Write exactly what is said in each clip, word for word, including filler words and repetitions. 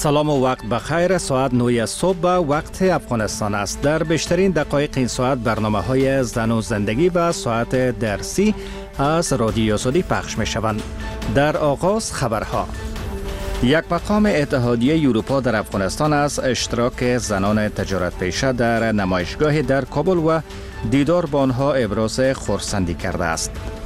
سلام و وقت بخیر. ساعت نه صبح وقت افغانستان است. در بیشترین دقایق این ساعت برنامه های زن و زندگی و ساعت درسی از رادیو آزادی پخش می شوند. در آغاز خبرها. یک مقام اتحادیه اروپا در افغانستان از اشتراک زنان تجارت پیشه در نمایشگاه در کابل و دیدار با آنها ابراز خرسندی کرده است.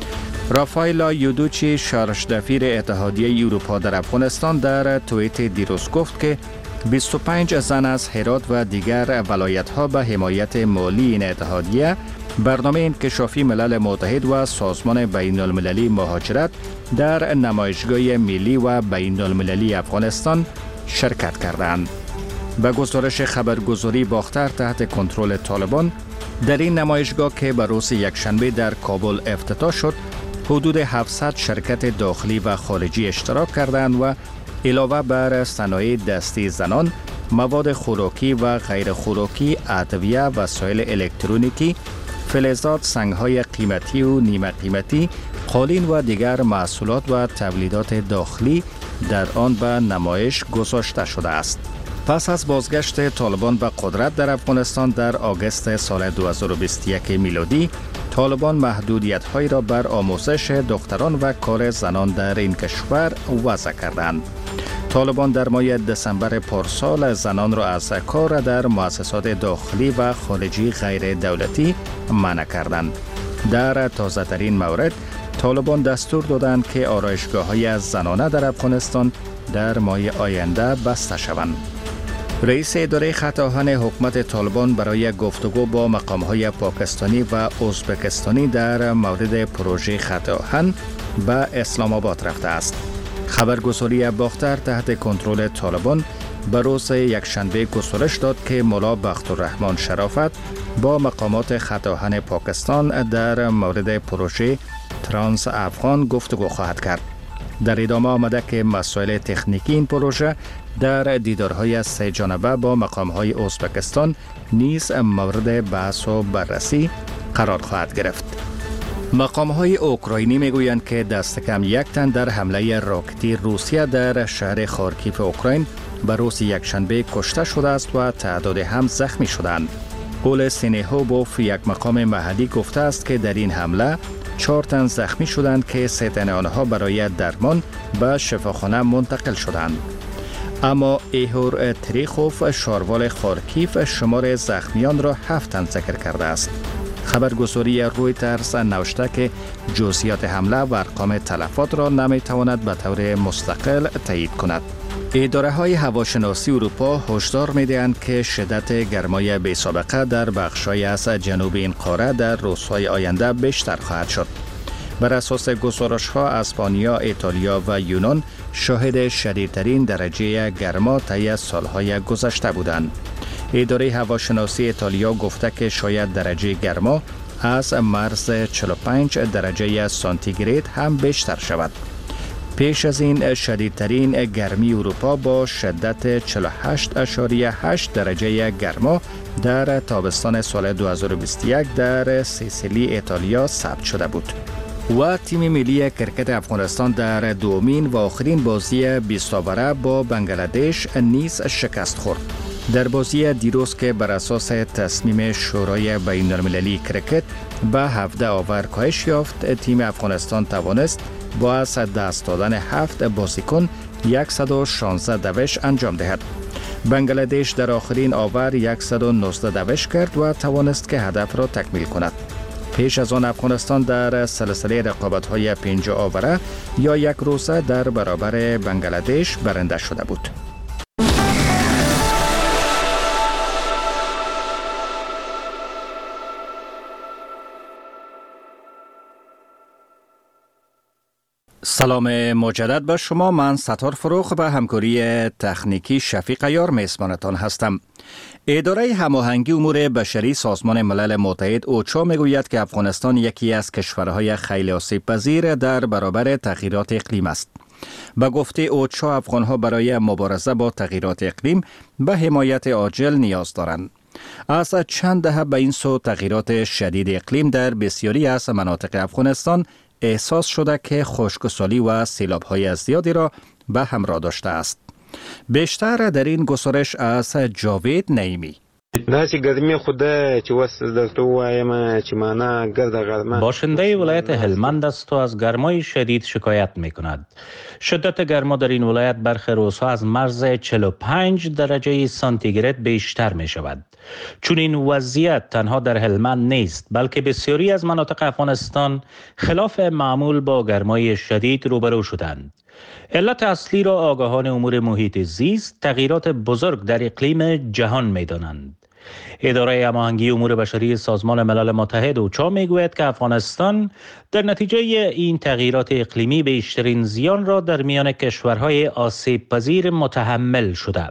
رافایلا یودوچی شارژدفیر اتحادیه اروپا در افغانستان در توییت دیروز گفت که بیست و پنج زن از هرات و دیگر ولایت‌ها به حمایت مالی این اتحادیه، برنامه انکشافی ملل متحد و سازمان بین المللی مهاجرت در نمایشگاه ملی و بین المللی افغانستان شرکت کردند. به گزارش خبرگزاری باختر تحت کنترل طالبان، در این نمایشگاه که به روز یکشنبه در کابل افتتاح شد، حدود هفتصد شرکت داخلی و خارجی اشتراک کردند و علاوه بر صنایع دستی زنان، مواد خوراکی و غیر خوراکی، ادویه، وسایل الکترونیکی، فلزات، سنگ‌های قیمتی و نیمه قیمتی، قالین و دیگر محصولات و تولیدات داخلی در آن به نمایش گذاشته شده است. پس از بازگشت طالبان به قدرت در افغانستان در آگوست سال دو هزار و بیست و یک میلادی، طالبان محدودیت‌هایی را بر آموزش دختران و کار زنان در این کشور وضع کردند. طالبان در ماه دسامبر پارسال زنان را از کار در مؤسسات داخلی و خارجی غیر دولتی منع کردند. در تازه‌ترین مورد، طالبان دستور دادند که آرایشگاه‌های زنانه در افغانستان در ماه آینده بسته شوند. رئیس اداره خط آهن حکومت طالبان برای گفتگو با مقام‌های پاکستانی و ازبکستانی در مورد پروژه خط آهن به اسلام آباد رفته است. خبرگزاری باختر تحت کنترل طالبان به روز یکشنبه گزارش داد که ملا بختالرحمن شرافت با مقامات خط آهن پاکستان در مورد پروژه ترانس افغان گفتگو خواهد کرد. در ادامه آمده که مسائل تکنیکی این پروژه در دیدارهای سه جانبه با مقامهای ازبکستان نیز مورد بحث و بررسی قرار خواهد گرفت. مقامهای اوکراینی میگویند که دست کم یک تن در حمله راکتی روسیه در شهر خارکیف اوکراین به روز یکشنبه کشته شده است و تعداد هم زخمی شدند. قول سینهوبوف، یک مقام محلی، گفته است که در این حمله چهار تن زخمی شدند که سه تن آنها برای درمان به شفاخانه منتقل شدند. اما ایهور تریخوف، شاروال خارکیف، شمار زخمیان را هفت تن ذکر کرده است. خبرگزاری رویترز نوشته که جزئیات حمله و ارقام تلفات را نمیتواند به طور مستقل تایید کند. اداره های هواشناسی اروپا هشدار می‌دهند که شدت گرمای بی‌سابقه در بخش‌های از جنوب این قاره در روزهای آینده بیشتر خواهد شد. بر اساس گزارش‌ها، اسپانیا، ایتالیا و یونان شاهد شدیدترین درجه گرما طی سال‌های گذشته بودند. اداره هواشناسی ایتالیا گفته که شاید درجه گرما از مرز چهل و پنج درجه سانتیگراد هم بیشتر شود. پیش از این شدیدترین گرمی اروپا با شدت چهل و هشت اشاریه هشت درجه گرما در تابستان سال دو هزار و بیست و یک در سیسیلی ایتالیا ثبت شده بود. و تیم ملی کرکت افغانستان در دومین و آخرین بازی بیست اوره با بنگلادش نیز شکست خورد. در بازی دیروز که بر اساس تصمیم شورای بین المللی کرکت به هفده اوور کاهش یافت، تیم افغانستان توانست با از دست دادن هفت بازیکن صد و شانزده دوش انجام دهد. بنگلادش در آخرین اوور صد و نوزده دوش کرد و توانست که هدف را تکمیل کند. پیش از آن افغانستان در سلسله رقابت‌های پنج اوره یا یک روزه در برابر بنگلادش برنده شده بود. سلام مجدد به شما. من ستار فروخ به همکاری تکنیکی شفیق عیار میزبانتان هستم. اداره هماهنگی امور بشری سازمان ملل متحد اوچا میگوید که افغانستان یکی از کشورهای خیلی آسیب‌پذیر در برابر تغییرات اقلیم است. به گفته اوچا، افغانها برای مبارزه با تغییرات اقلیم به حمایت عاجل نیاز دارند. از چند دهه به این سو تغییرات شدید اقلیم در بسیاری از مناطق افغانستان احساس شده که خشکسالی و سیلاب‌های زیادی را به همراه داشته است. بیشتر در این گزارش از جاوید نعیمی. باشنده ولایت هلمند است و از گرمای شدید شکایت می کند. شدت گرما در این ولایت برخی روزها از مرز چهل و پنج درجه سانتیگراد بیشتر می شود. چون این وضعیت تنها در هلمند نیست بلکه بسیاری از مناطق افغانستان خلاف معمول با گرمای شدید روبرو شدند. علت اصلی را آگاهان امور محیط زیست تغییرات بزرگ در اقلیم جهان می دانند. اداره هماهنگی امور بشری سازمان ملل متحد اوچا میگوید که افغانستان در نتیجه این تغییرات اقلیمی بیشترین زیان را در میان کشورهای آسیب پذیر متحمل شده.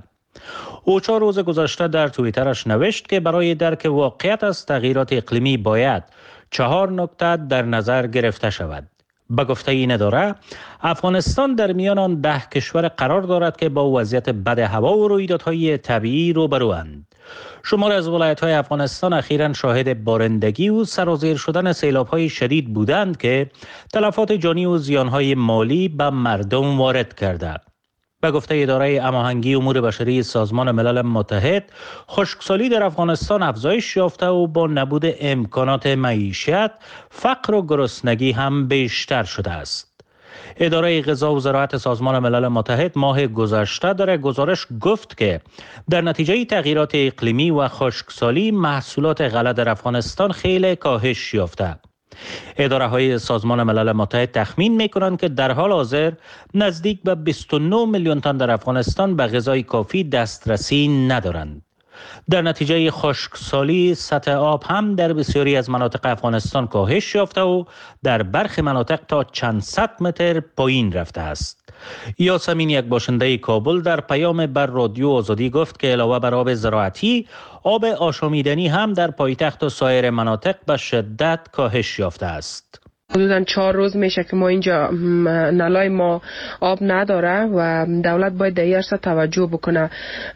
اوچا روز گذشته در توییترش نوشت که برای درک واقعیت از تغییرات اقلیمی باید چهار نکته در نظر گرفته شود. به گفته این اداره، افغانستان در میان آن ده کشور قرار دارد که با وضعیت بد هوا و رویدادهای طبیعی روبروند. شمار از ولایت‌های افغانستان اخیراً شاهد بارندگی و سرازیر شدن سیلاب‌های شدید بودند که تلفات جانی و زیان‌های مالی به مردم وارد کرده. به گفته اداره هماهنگی امور بشری سازمان ملل متحد، خشکسالی در افغانستان افزایش یافته و با نبود امکانات معیشت، فقر و گرسنگی هم بیشتر شده است. اداره غذا و زراعت سازمان ملل متحد ماه گذشته در گزارش گفت که در نتیجه تغییرات اقلیمی و خشکسالی محصولات غله در افغانستان خیلی کاهش یافته. اداره های سازمان ملل متحد تخمین می کنند که در حال حاضر نزدیک به بیست و نه میلیون تن در افغانستان به غذای کافی دسترسی ندارند. در نتیجه خشکسالی سطح آب هم در بسیاری از مناطق افغانستان کاهش یافته و در برخی مناطق تا چند صد متر پایین رفته است. یاسمین، یک باشنده کابل، در پیام بر رادیو آزادی گفت که علاوه بر آب زراعتی، آب آشامیدنی هم در پایتخت و سایر مناطق به شدت کاهش یافته است. حدوداً چهار روز میشه که ما اینجا نلای ما آب نداره و دولت باید در این عرصه توجه بکنه.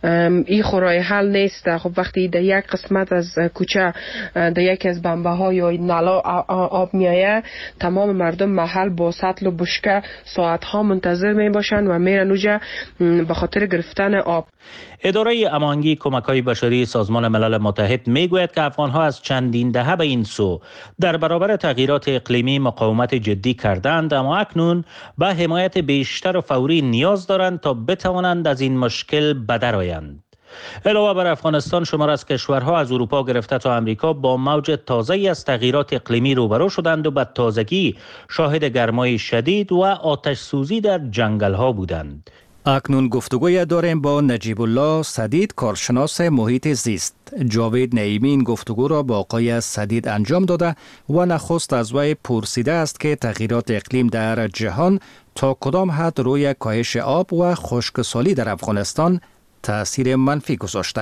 این خورای حل نیست. خب وقتی در یک قسمت از کوچه در یکی از بمبه ها یا نلا آب میایه، تمام مردم محل با سطل و بشکه ساعت ها منتظر می باشن و میرن اونجا به خاطر گرفتن آب. اداره هماهنگی کمک‌های بشری سازمان ملل متحد میگوید که افغان‌ها از چندین دهه به این سو در برابر تغییرات اقلیمی مقاومت جدی کردند، اما اکنون به حمایت بیشتر و فوری نیاز دارند تا بتوانند از این مشکل به در آیند. علاوه بر افغانستان، شمار از کشورها از اروپا گرفته تا امریکا با موج تازه‌ای از تغییرات اقلیمی روبرو شدند و به تازگی شاهد گرمای شدید و آتش سوزی در جنگل‌ها بودند. اکنون گفتگوی داریم با نجیب الله سدید، کارشناس محیط زیست. جاوید نعیمی این گفتگو را با آقای سدید انجام داده و نخست از وی پرسیده است که تغییرات اقلیم در جهان تا کدام حد روی کاهش آب و خشکسالی در افغانستان تأثیر منفی گذاشته.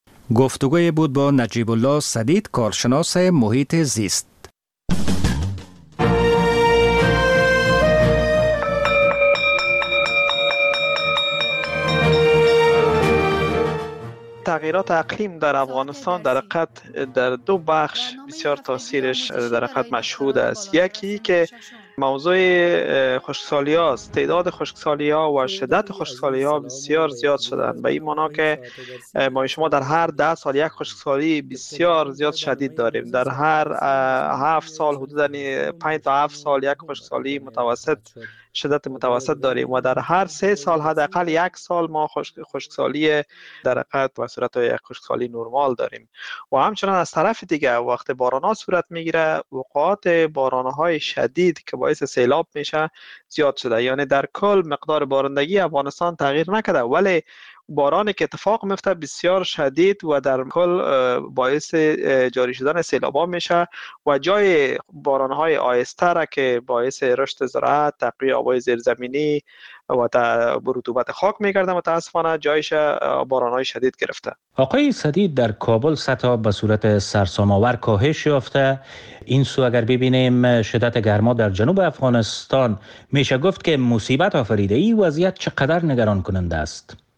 گفتگوی بود با نجیب الله سدید، کارشناس محیط زیست. تغییرات اقلیم در افغانستان در حقیقت در دو بخش بسیار تاثیرش در حقیقت مشهود است. یکی که موضوع خشکسالی است. تعداد خشکسالی ها و شدت خشکسالی ها بسیار زیاد شدند، به این معنا که ما شما در هر ده سال یک خشکسالی بسیار زیاد شدید داریم. در هر هفت سال حدوداً پنج تا هفت سال یک خشکسالی متوسط شدت متوسط داریم و در هر سه سال حداقل یک سال ما خشکسالی در حقیقت به صورت یک خشکسالی نرمال داریم. و همچنان از طرف دیگه وقت باران‌ها صورت میگیره، وقوعات باران‌های شدید که باعث سیلاب میشه زیاد شده. یعنی در کل مقدار بارندگی افغانستان تغییر نکرده، ولی بارانی که اتفاق میفته بسیار شدید و در کل باعث جاری شدن سیلاب‌ها میشه و جای باران‌های آهسته را که باعث رشد زراعت، تقویت آب‌های زیرزمینی و رطوبت خاک میگرده، متاسفانه جایش باران‌های شدید گرفته. آقای سدید، در کابل سطح آب به صورت سرسام‌آور کاهش یافته. این سو اگر ببینیم شدت گرما در جنوب افغانستان، میشه گفت که مصیبت آفریده. این وضعیت چقدر نگران کننده است؟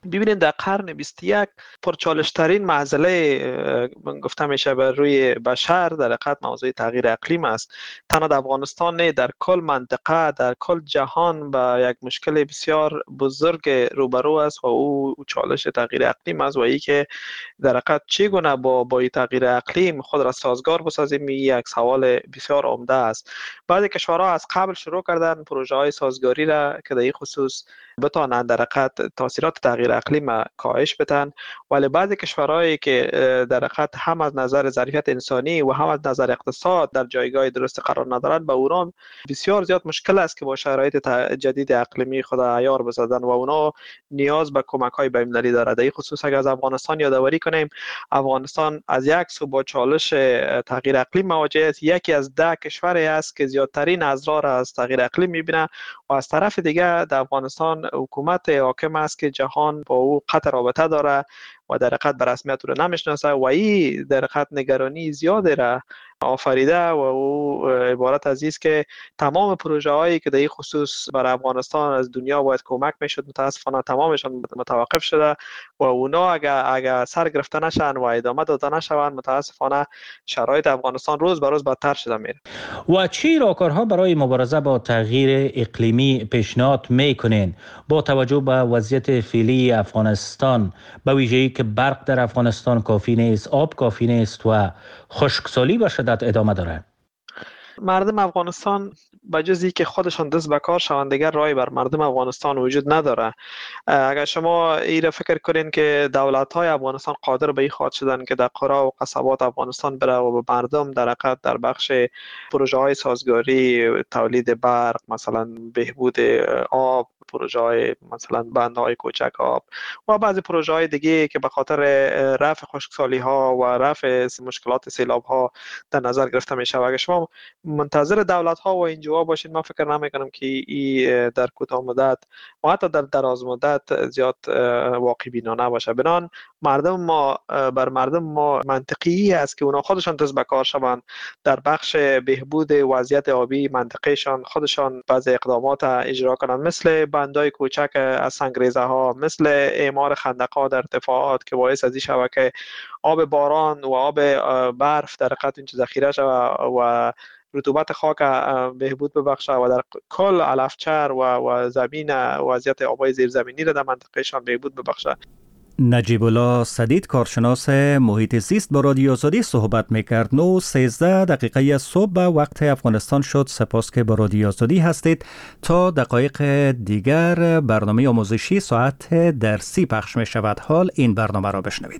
ببینید در قرن بیست و یک پرچالش ترین معضله من گفته میشه بر روی بشر در حقیقت موضوع تغییر اقلیم است. تنها در افغانستان نه، در کل منطقه، در کل جهان با یک مشکل بسیار بزرگ روبرو است و او چالش تغییر اقلیم است و ای که در حقیقت چگونه با با تغییر اقلیم خود را سازگار بسازیم یک سوال بسیار عمده است. بعضی کشورها از قبل شروع کردن پروژه های سازگاری را که در این خصوص بتوانند در حقیقت تاثیرات تغییر اقلیم کاهش بدن، ولی بعضی کشورهایی که در حقیقت هم از نظر ظرفیت انسانی و هم از نظر اقتصاد در جایگاه درست قرار ندارند، به اونها بسیار زیاد مشکل است که با شرایط جدید اقلیمی خود عیار بسازند و اونا نیاز به کمک‌های بین‌المللی دارد. در این خصوص اگر از افغانستان یادآوری کنیم، افغانستان از یک سو با چالش تغییر اقلیم مواجه است، یکی از ده کشوری است که زیادترین اضرار از تغییر اقلیم می‌بینه و از طرف دیگه در افغانستان حکومت حاکم است که جهان با او قطع رابطه داره و در حقیقت به رسمیت او نمیشناسه و این در حقیقت نگرانی زیاده را آفریده و او عبارت از است که تمام پروژه هایی که در این خصوص برای افغانستان از دنیا باید کمک میشد متاسفانه تمامشان متوقف شده و اونا اگر اگر سر گرفته نشن و ادامه داده نشوند، متاسفانه شرایط افغانستان روز به روز بدتر شده میره. و چی راهکارها برای مبارزه با تغییر اقلیمی پیشنهاد میکنین با توجه به وضعیت فعلی افغانستان، به ویژه‌ای که برق در افغانستان کافی نیست، آب کافی نیست و خشکسالی به شدت ادامه داره؟ مردم افغانستان بجز که خودشان دست به کار شوند دیگر راهی بر مردم افغانستان وجود نداره. اگر شما این فکر کنین که دولت‌های افغانستان قادر به این خواهد شدن که در قرى و قصبات افغانستان بره و به مردم در حقیقت در بخش پروژه‌های سازگاری، تولید برق، مثلا بهبود آب، پروژه های مثلا بندهای کوچک آب و بعضی پروژه های دیگه که به خاطر رفع خشکسالی ها و رفع مشکلات سیلاب ها در نظر گرفته میشه. و اگر شما منتظر دولت ها و انجیوها باشید، من فکر نمی کنم که این در کوتاه مدت و حتی در دراز مدت زیاد واقع بینانه باشه. بنان مردم ما بر مردم ما منطقی است که اونا خودشان دست به کار شوند در بخش بهبود وضعیت آبی منطقهشان، خودشان بعضی اقدامات اجرا کنند، مثل بندهای کوچک از سنگریزه ها، مثل اعمار خندق‌ها در ارتفاعات که باعث از این شود که آب باران و آب برف در حقیقت اینجا ذخیره شود و رطوبت خاک بهبود ببخشه و در کل علفچر و و زمین وضعیت آبای زیرزمینی را در منطقهشان بهبود ببخشه. نجیب الله سدید، کارشناس محیط زیست، با رادیو آزادی صحبت میکرد. نو سیزده دقیقه صبح به وقت افغانستان شد. سپاس که با رادیو آزادی هستید. تا دقایق دیگر برنامه آموزشی ساعت درسی پخش می شود. حال این برنامه را بشنوید.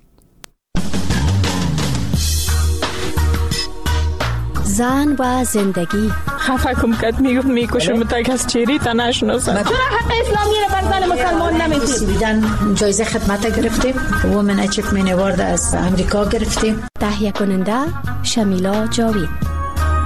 زن و زندگی. خفه کم کت میگفت میکشم تک از چیری تا نشناسم. چرا حق اسلامی رو بر زن مسلمان نمیدید؟ بیدن جایزه خدمت گرفتیم. وومن اچیومنت اوارد از امریکا گرفتیم. تهیه کننده شمیلا جاوید.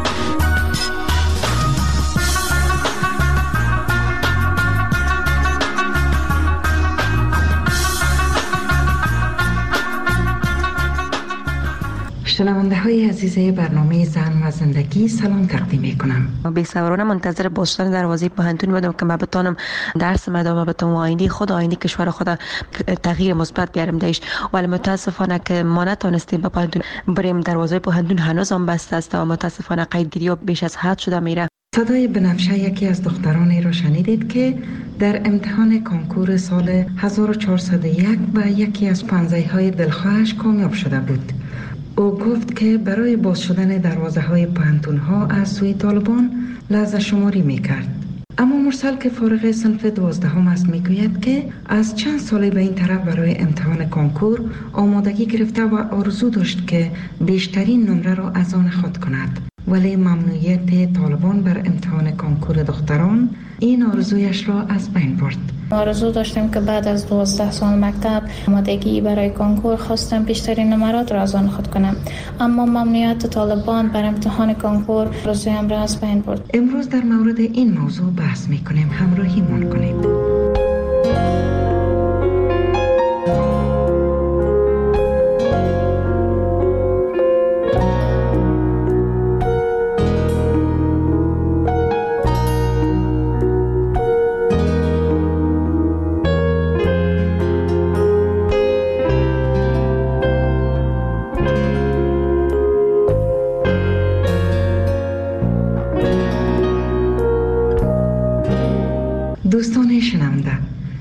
شنونده های عزیز برنامه زن و زندگی، سلام تقدیم می کنم. بی‌صبرانه منتظر بستن دروازه پوهنتون بودم که من بتونم درس ادامه بدم و آینده خود آینده کشور خود تغییر مثبت بیارم دیش. ولی متاسفانه که ما نتونستیم به پوهنتون بریم. دروازه پوهنتون هنوز هم بسته است و متاسفانه قیدگیری بیش از حد شده میره. صدای بنفشه یکی از دخترانی را شنیدید که در امتحان کنکور سال هزار و چهارصد و یک به یکی از پانزه‌های دلخواهش کامیاب شده بود. او گفت که برای باز شدن دروازه های پوهنتون ها از سوی طالبان لحظه شماری می کرد. اما مرسل که فارغ صنف دوازدهم است می گوید که از چند سالی به این طرف برای امتحان کنکور آمادگی گرفته و آرزو داشت که بیشترین نمره را از آن خود کند. ولی ممنوعیت طالبان بر امتحان کنکور دختران این آرزویش را از بین برد. آرزو داشتم که بعد از دوازده سال مکتب آمادگی برای کنکور خواستم بیشترین نمرات را از آن خود کنم، اما ممنوعیت طالبان بر امتحان کنکور آرزویم را از بین برد. امروز در مورد این موضوع بحث می کنیم. همراهی من کنید. دوستان شنونده،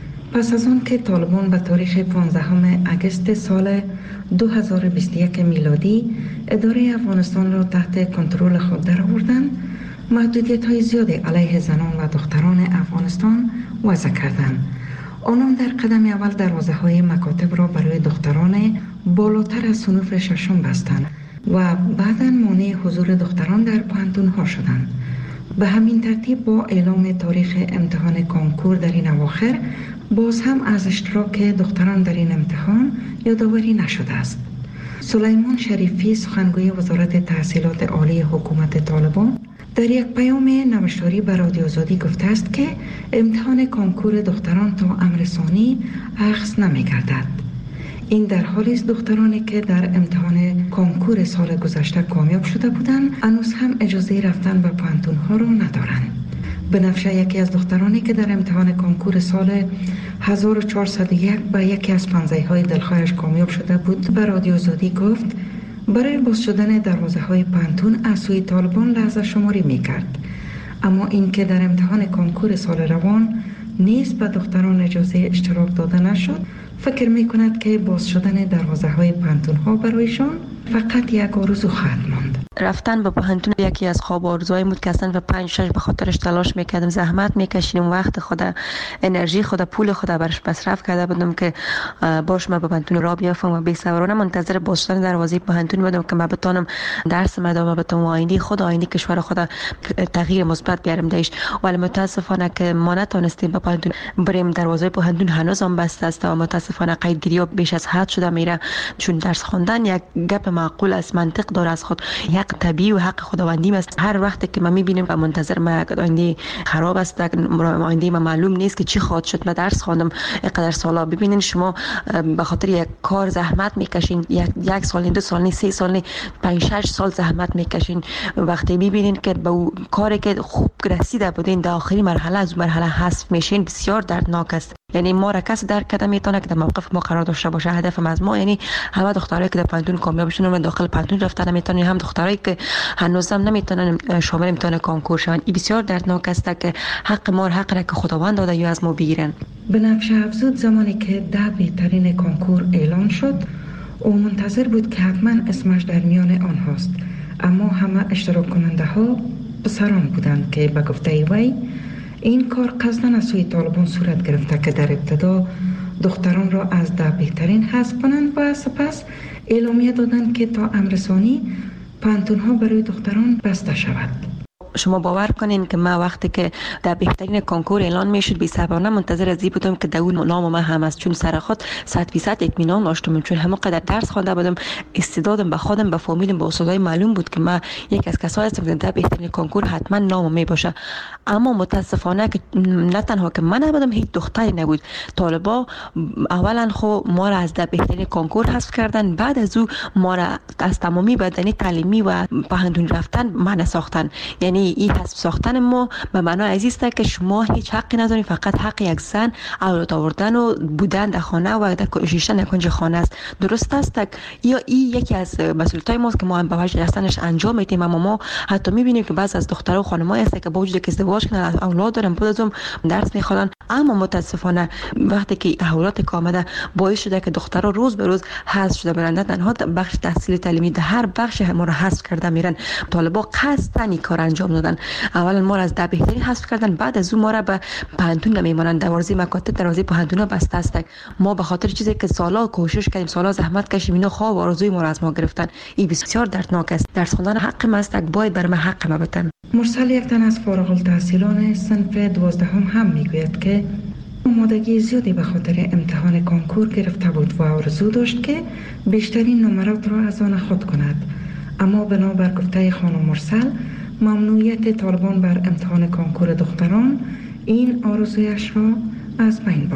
پس از آن که طالبان به تاریخ پانزدهم اگست سال دو هزار و بیست و یک میلادی اداره افغانستان را تحت کنترل خود درآوردند، محدودیت های زیادی علیه زنان و دختران افغانستان وضع کردند. آنان در قدم اول دروازه های مکاتب را برای دختران بالاتر از صنوف ششم بستند و بعداً مانع حضور دختران در پوهنتون ها شدند. به همین ترتیب با اعلام تاریخ امتحان کنکور در این اواخر باز هم از اشتراک دختران در این امتحان یادآوری نشده است. سلیمان شریفی، سخنگوی وزارت تحصیلات عالی حکومت طالبان، در یک پیام نوشتاری به رادیو آزادی گفته است که امتحان کنکور دختران تا امر ثانی اخذ نمی‌گردد. این در حالی است دخترانی که در امتحان کنکور سال گذشته کامیاب شده بودند هنوز هم اجازه رفتن به پوهنتون‌ها را ندارند. بنفشه، یکی از دخترانی که در امتحان کنکور سال هزار و چهارصد و یک به یکی از پنجه‌های دلخواهش کامیاب شده بود به رادیو آزادی گفت برای باز شدن دروازه های پوهنتون از سوی طالبان لحظه شماری می کرد. اما این که در امتحان کنکور سال روان نیز به دختران اجازه اشتراک داده نشد، فکر می کند که باز شدن دروازه های پوهنتون ها برایشان فقط یک آرزو خواهد ماند. رفتن به پوهنتون یکی از خواب آرزوهای بود که اصلا و پنج شش به خاطرش تلاش میکردم، زحمت میکشیدم، وقت خود، انرژی خود، پول خود برش مصرف کرده بودم که باش ما به پوهنتون را بیافتم و بی‌صبرانه منتظر باز شدن دروازه پوهنتون بودم که ما بتونم درس ادامه بدم و آینده خود، آینده کشور خود تغییر مثبت بیارم دیش. ولی متاسفانه که ما نتونستیم به پوهنتون بریم، دروازه پوهنتون هنوز هم بسته است و متاسفانه قیدگیری بیش از حد شده میره، چون درس خواندن یک گپ معقول است، منطق داره از خود، یک طبیعی و حق خداوندی است. هر وقت که ما میبینیم و منتظر ما آینده خراب است، آینده ما معلوم نیست که چی خواهد شد. ما درس خواندم اینقدر سالا، ببینین شما به خاطر یک کار زحمت میکشین، یک یک سال، دو سال، سه سال، پنج شش سال زحمت میکشین، وقتی میبینین که به کاری که خوب رسیده بودین در آخرین مرحله از مرحله حذف میشین، بسیار دردناک است. یعنی ما را کس درک کرده میتونه که در موقف ما قرار داشته باشه. هدف از ما یعنی همه دخترایی که در پوهنتون کامیاب شدن و داخل پوهنتون رفتن نمیتونن، هم دخترایی که هنوز هم نمیتونن شامل امتحان کنکور شوند. این بسیار دردناک است که حق ما، حق را که خداوند داده یا از ما بگیرن. بنفشه افزود زمانی که ده بهترین کنکور اعلان شد او منتظر بود که حتما اسمش در میان آنهاست، اما همه اشتراک کننده ها پسران بودند که به گفته وی این کار قصداً از سوی طالبان صورت گرفته که در ابتدا دختران را از ده بهترین حذف کنند و سپس اعلامیه دادند که تا امر ثانی پوهنتون‌ها برای دختران بسته شود. شما باور کنین که ما وقتی که در بهترین کنکور اعلان میشد بی‌صبرانه منتظر از این بودم که در اون نام ما هم است، چون سر خود صد فیصد اطمینان داشتم، چون همه قدر درس خوانده بودم، استعدادم به خودم، به فامیلم، به استادای معلوم بود که ما یک از کسایی هستم که در بهترین کنکور حتما نام می باشه. اما متاسفانه که نه تنها که من نبودم، هیچ دختری نبود. طالبا اولا خو ما را از در بهترین کنکور حذف کردن، بعد از او ما را از تمامی بدنی تعلیمی و پوهنتون رفتن منع ساختن. یعنی این حذف ساختن ما به معنای عزیز است که شما هیچ حقی ندارید، فقط حق یک زن اولاد آوردن و بودن در خانه و در نشستن کنج خانه است. درست است یا این یکی از مسئولیت‌های ماست که ما هم به وجه رسانش انجام میدیم. اما ما حتی میبینیم که بعضی از دخترها و خانم‌ها هست که با وجود که ازدواج کردن، اولاد دارن، بعدم درس میخوانن، اما متاسفانه وقتی که احوالات که آمده باعث شده که دخترها روز به روز حذف شده برند، تنها بخش تحصیل تعلیمی در هر بخش ما را حذف کرده میرن. طالبا قصداً این کار انجام دادن. اولا ما را از ده بهترین حذف کردن، بعد از اون ما را به پوهنتون نمیمانند. دروازه مکاتب، دروازه پوهنتون بسته است. ما به خاطر چیزی که سالا کوشش کردیم، سالا زحمت کشیدیم، اینو خواب و آرزوی ما را از ما گرفتن. این بسیار دردناک است. درس خواندن حق ما است، باید بر ما حق ما بدن. مرسل یک تن از فارغ التحصیلان صنف دوازدهم هم میگوید که آمادگی زیادی به خاطر امتحان کنکور گرفته بود و آرزو داشت که بیشترین نمرات را از آن خود کند، اما بنابر گفته خانم مرسل ممنوعیت طالبان بر امتحان کنکور دختران این آرزویش را از بین برد.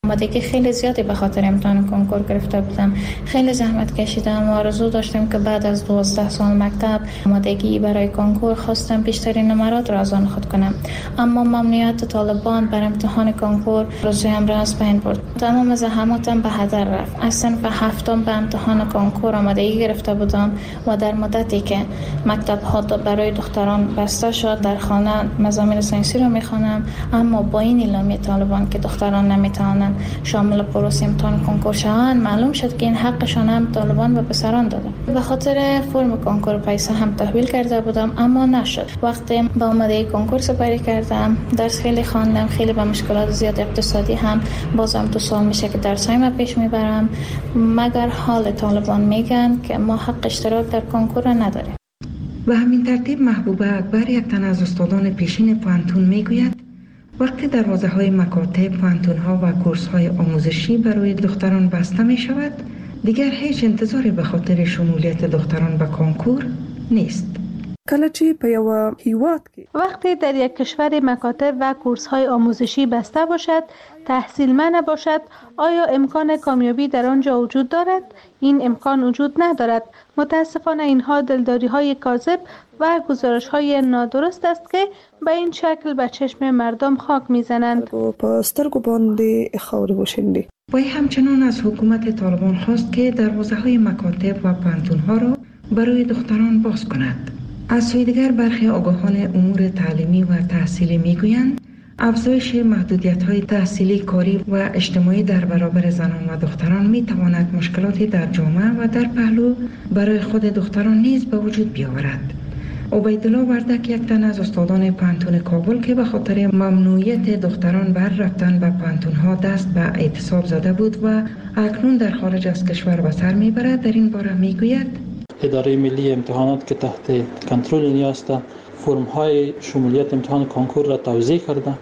آمادگی خیلی زیادی به خاطر امتحان کنکور گرفته بودم. خیلی زحمت کشیدم و آرزو داشتم که بعد از دوازده سال مکتب آمادگی برای کنکور خواستم بیشترین نمرات را از آن خود کنم. اما ممنوعیت طالبان بر امتحان کنکور روزیم را از بین برد. تمام زحماتم به هدر رفت. از صنف هفتم به امتحان کنکور آمادگی گرفته بودم و در مدتی که مکتب ها برای دختران بسته شد در خانه مضامین ساینسی را میخوانم، اما با این اعلامیه طالبان که دختران نمیتوانند شامل پروسه امتحان کنکور شوند، معلوم شد که این حقشان هم طالبان به پسران داده. به خاطر فرم کنکور پیسه هم تحویل کرده بودم اما نشد. وقتی به آمادگی کنکور سپری کردم، درس خیلی خواندم، خیلی به مشکلات زیاد اقتصادی هم بازم دو سال میشه که درسای پیش میبرم، مگر حال طالبان میگن که ما حق اشتراک در کنکور را نداریم. و همین ترتیب محبوبه اکبر، یک تن از استادان پیشین پوهنتون میگوید وقتی دروازه های مکاتب، پوهنتون ها و کورس های آموزشی برای دختران بسته می شود، دیگر هیچ انتظاری به خاطر شمولیت دختران به کنکور نیست. کله چې په یو هیواد کې وقتی در یک کشور مکاتب و کورس های آموزشی بسته باشد، تحصیل منع باشد، آیا امکان کامیابی در آنجا وجود دارد؟ این امکان وجود ندارد. متاسفانه اینها دلداری های کاذب و گزارش های نادرست است که به این شکل به چشم مردم خاک میزنند. په سترګو باندې خاورې وشیندي. وی همچنان از حکومت طالبان خواست که دروازه های مکاتب و پوهنتون ها را برای دختران باز کند. از سوی دیگر برخی آگاهان امور تعلیمی و تحصیلی میگویند افزایش محدودیت‌های تحصیلی، کاری و اجتماعی در برابر زنان و دختران می‌تواند مشکلاتی در جامعه و در پهلو برای خود دختران نیز به وجود بیاورد. عبیدالله وردک، یک تن از استادان پوهنتون کابل که به خاطر ممنوعیت دختران بر رفتن به پوهنتون‌ها دست به اعتصاب زده بود و اکنون در خارج از کشور به سر می‌برد، در این باره می‌گوید: اداره ملی امتحانات که تحت کنترل اینی است، فرم های شمولیت امتحان کنکور را توزیع کرده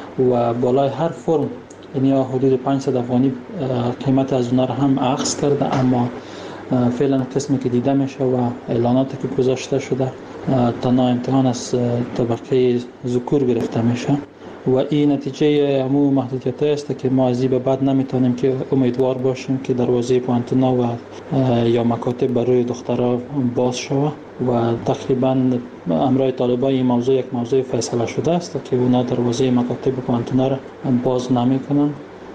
و بالای هر فرم یعنی حدود پانصد افغانی قیمت از اونها را هم اخذ کرده، اما فعلا قسمی که دیده میشه و اعلاناتی که گذاشته شده تنها امتحان از طبقه ذکور گرفته میشه و این نتیجه همو محدودیت است که ما از این به بعد نمیتونیم که امیدوار باشیم که دروازه پوهنتون‌ها و یا مکاتب برای دخترها باز شود و تقریبا امرای طالبان این موضوع یک موضوع فیصله شده است که اونا دروازه مکاتب و پوهنتون‌ها را باز نمیکنن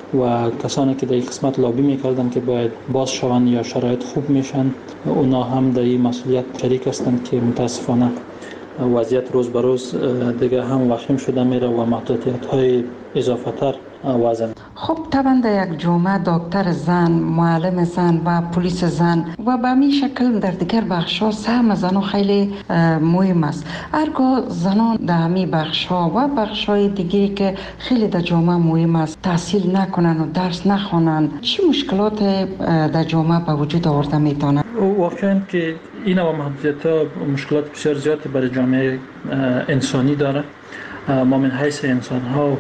و کسانی که در این قسمت لابی میکردن که باید باز شوند یا شرایط خوب میشن، اونا هم در این مسئولیت شریک هستند که متاسفانه وضعیت روز به روز دیگه هم وخیم شده میره و محدودیت های اضافه تر وضع. خب طبعا در یک جامعه دکتر زن، معلم زن و پلیس زن و به همین شکل در دیگر بخش‌ها سهم زنان خیلی مهم است. هرگاه زنان در همین بخش‌ها و بخش‌های دیگری که خیلی در جامعه مهم است تحصیل نکنن و درس نخوانن، چه مشکلات در جامعه به وجود آورده میتونه؟ واقعا که این و محدودیت‌ها مشکلات بسیار زیادی برای جامعه انسانی داره. ما من حیث انسان‌ها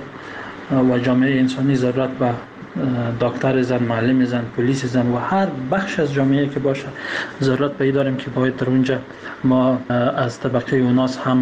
و جامعه انسانی ضرورت به دکتر زن، معلم زن، پلیس زن و هر بخش از جامعه که باشه ضرورت به این داریم که باید در اونجا ما از طبقه اوناس هم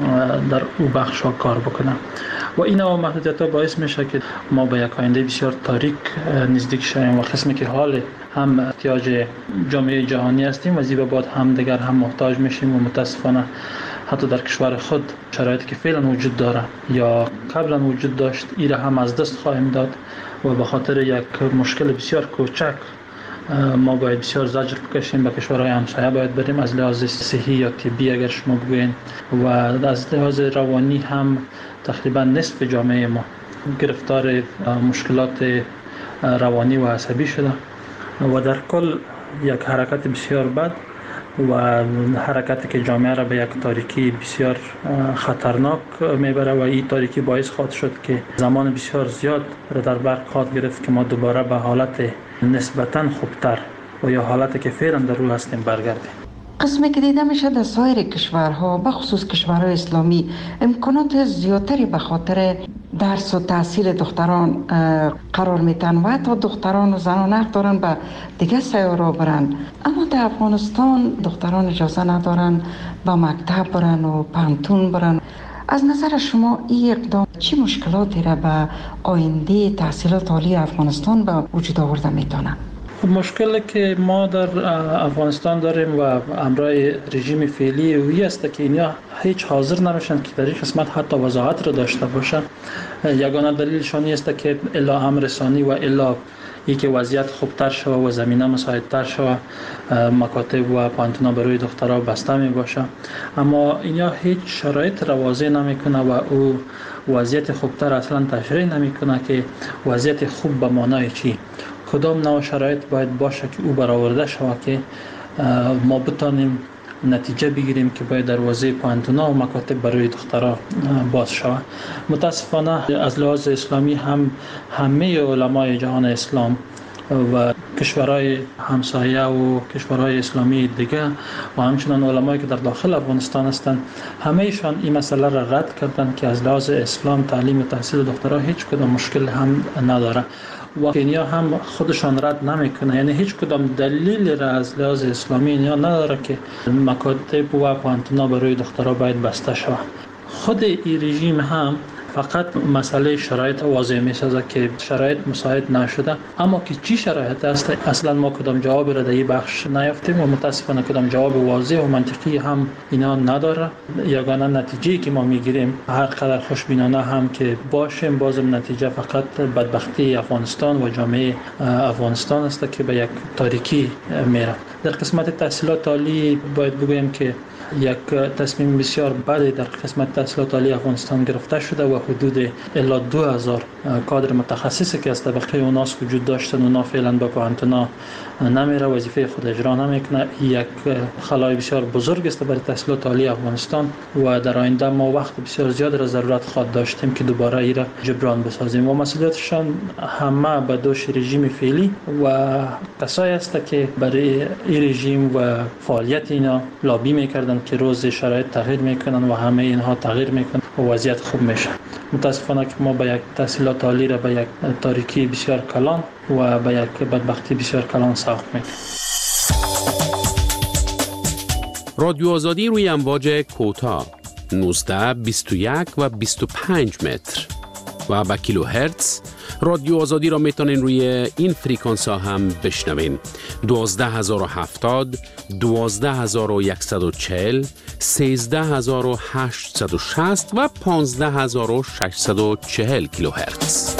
در او بخش ها کار بکنم و این و محدودیت ها باعث میشه که ما به یک آینده بسیار تاریک نزدیک شویم و قسمی که حال هم احتیاج جامعه جهانی هستیم و زیبا بعد هم دیگر هم محتاج میشیم و متاسفانه حتی در کشور خود شرایطی که فعلا وجود داره یا قبلا وجود داشت ایره هم از دست خواهیم داد و به خاطر یک مشکل بسیار کوچک ما باید بسیار زجر بکشیم. به کشورهای همسایه باید بریم از لحاظ صحی یا طبی اگر شما بگوین و از لحاظ روانی هم تقریبا نصف جامعه ما گرفتار مشکلات روانی و عصبی شده و در کل یک حرکت بسیار بد و حرکتی که جامعه را به یک تاریکی بسیار خطرناک میبره و این تاریکی باعث خواهد شد که زمان بسیار زیاد را در بر خواهد گرفت که ما دوباره به حالت نسبتاً خوبتر و یا حالتی که فعلا در روی هستیم برگردیم. قسمی که دیده میشه در سایر کشورها به خصوص کشورهای اسلامی امکانات زیادتری به خاطر درس و تحصیل دختران قرار میتن و حتی دختران و زنان حق دارن به دیگه سیاره برن، اما در افغانستان دختران اجازه ندارن به مکتب برن و پانتون برن. از نظر شما این اقدام چه مشکلاتی را به آینده تحصیلات عالی افغانستان به وجود آورده میتونه؟ مشکلی که ما در افغانستان داریم و امرای رژیم فعلی اوی است که اینا هیچ حاضر نمیشن که در این قسمت حتی وضاحت را داشته باشن. یگانه دلیلشان است که الا امر ثانی و الا ای که وضعیت خوبتر شوه و زمینه مساعدتر شوه مکاتب و پانتونا برای دخترها بسته می باشه، اما اینا هیچ شرایط را واضح نمیکنه و او وضعیت خوبتر اصلا تشریح نمیکنه که وضعیت خوب به معنای چی، کدام نوع شرایط باید باشه که او برآورده شوه که ما بتانیم نتیجه بگیریم که باید دروازه پانتونا و مکاتب برای دخترها باز شود. متاسفانه از لحاظ اسلامی هم همه علمای جهان اسلام و کشورهای همسایه و کشورهای اسلامی دیگه و همچنان علمایی که در داخل افغانستان هستند همه‌شان این مسئله را رد کردند که از لحاظ اسلام تعلیم و تحصیل دخترها هیچ کدام مشکل هم نداره و اینیا هم خودشان رد نمیکنه، یعنی هیچ کدام دلیل را از لحاظ اسلامی اینیا نداره که مکاتب و پانتونا برای دخترها باید بسته شود. خود این رژیم هم فقط مسئله شرایط واضح می‌سازه که شرایط مساعد نشده، اما که چی شرایط است اصلا ما کدام جواب را در این بخش نیافتیم و متاسفانه کدام جواب واضح و منطقی هم اینا نداره. یگانه نتیجه‌ای که ما میگیریم هر قدر خوشبینانه هم که باشیم بازم نتیجه فقط بدبختی افغانستان و جامعه افغانستان است که به یک تاریکی میره. در قسمت تحصیلات عالی باید بگویم که یک تصمیم بسیار بدی در قسمت تحصیلات عالی افغانستان گرفته شده و حدود الی دو هزار کادر متخصصی که از طبقه اوناس وجود داشتن اونا فعلا به پانتونا نمیره، وظیفه خود اجرا نمیکنه. یک خلای بسیار بزرگ است برای تحصیلات عالی افغانستان و در آینده ما وقت بسیار زیاد را ضرورت خواهد داشتیم که دوباره این را جبران بسازیم و مسئولیتشان همه به دوش رژیم فعلی و کسایی است که برای این رژیم و فعالیت اینا لابی میکردن که روز شرایط تغییر میکنن و همه اینها تغییر میکنن و وضعیت خوب میشه. متاسفانه که ما به یک تحصیلات عالی را به یک تاریکی بسیار کلان و به یک بدبختی بسیار کلان سوق میکنیم. رادیو آزادی روی امواج کوتاه نوزده، بیست و یک و بیست و پنج متر و با کیلو هرتز. رادیو آزادی را میتونین روی این فریکانس ها هم بشنوین: دوازده هزار و هفتاد، دوازده هزار و صد و چهل، سیزده هزار و هشتصد و شصت و پانزده هزار و ششصد و چهل کیلو هرتز.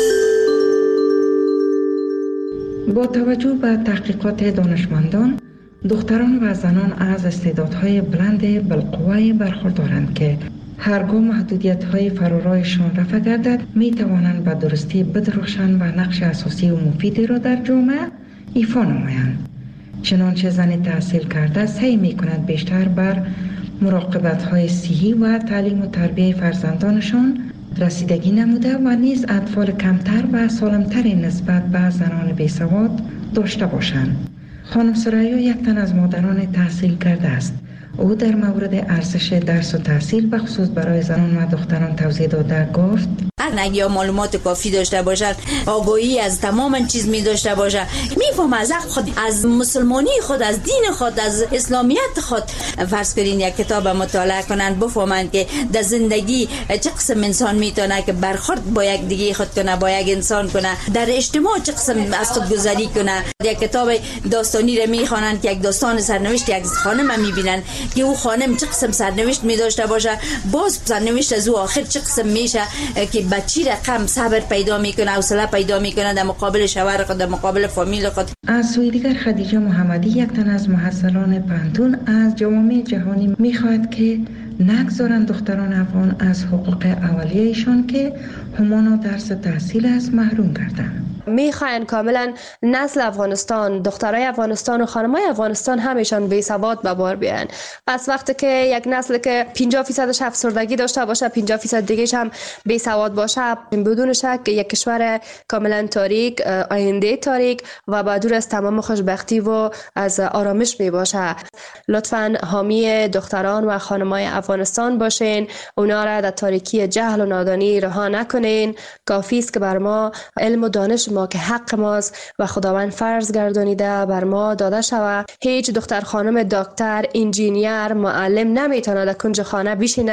با توجه به تحقیقات دانشمندان، دختران و زنان از استعدادهای بلند بالقوه برخوردارند که هرگاه محدودیت‌های فرارایشان رفع گردد می توانند به درستی بدرخشند و نقش اساسی و مفیدی را در جامعه ایفا نمایند. چنانچه زن تحصیل کرده سعی می کند بیشتر بر مراقبت‌های صحی و تعلیم و تربیت فرزندانشان رسیدگی نموده و نیز اطفال کمتر و سالمتر نسبت به زنان بیسواد داشته باشند. خانم سریا یک تن از مادران تحصیل کرده است. او در مورد ارزش درس و تحصیل به خصوص برای زنان و دختران توضیح داده گفت: اگه معلومات کافی داشته باشد، آگاهی از تمام چیز می داشته باشد، میفهم از خود، از مسلمانی خود، از دین خود، از اسلامیت خود. فرض کنین یک کتاب مطالعه کنند بفهمند که در زندگی چه قسم انسان میتونه که برخورد با یک دیگه خود کنه، با یک انسان کنه، در اجتماع چه قسم از خود گذاری کنه. یک کتاب داستانی را میخوانند که یک داستان سرنوشت یک خانم میبینن که او خانم چه قسم سرنوشت می داشته باشه، باز سرنوشت از او آخر چه قسم میشه که بچی رقم صبر پیدا میکنه، حوصله پیدا میکنه در مقابل شوهر خود، در مقابل فامیل خود. از سوی دیگر خدیجه محمدی یک تن از محصلان پانتون از جوامع جهانی میخواهد که نگذارند دختران افغان از حقوق اولیه‌شان که همانا درس تحصیل است محروم گردند. میخواین کاملا نسل افغانستان، دخترای افغانستان و خانمای افغانستان همیشان بی سواد به بار بیان. پس وقتی که یک نسل که پنجاه درصد افسردگی داشته باشه، پنجاه درصد دیگه‌ش هم بی سواد باشه، بدون شک یک کشور کاملا تاریک، آینده تاریک و با دور از تمام خوشبختی و از آرامش می باشه. لطفاً حامی دختران و خانمای افغانستان باشین، اونا را در تاریکی جهل و نادانی رها نکنین. کافی است که بر ما علم و دانش ما که حق ماست و خداوند فرض گردانیده بر ما داده شود. هیچ دختر خانم دکتر، انجینیر، معلم نمیتونه در کنج خانه بشینه.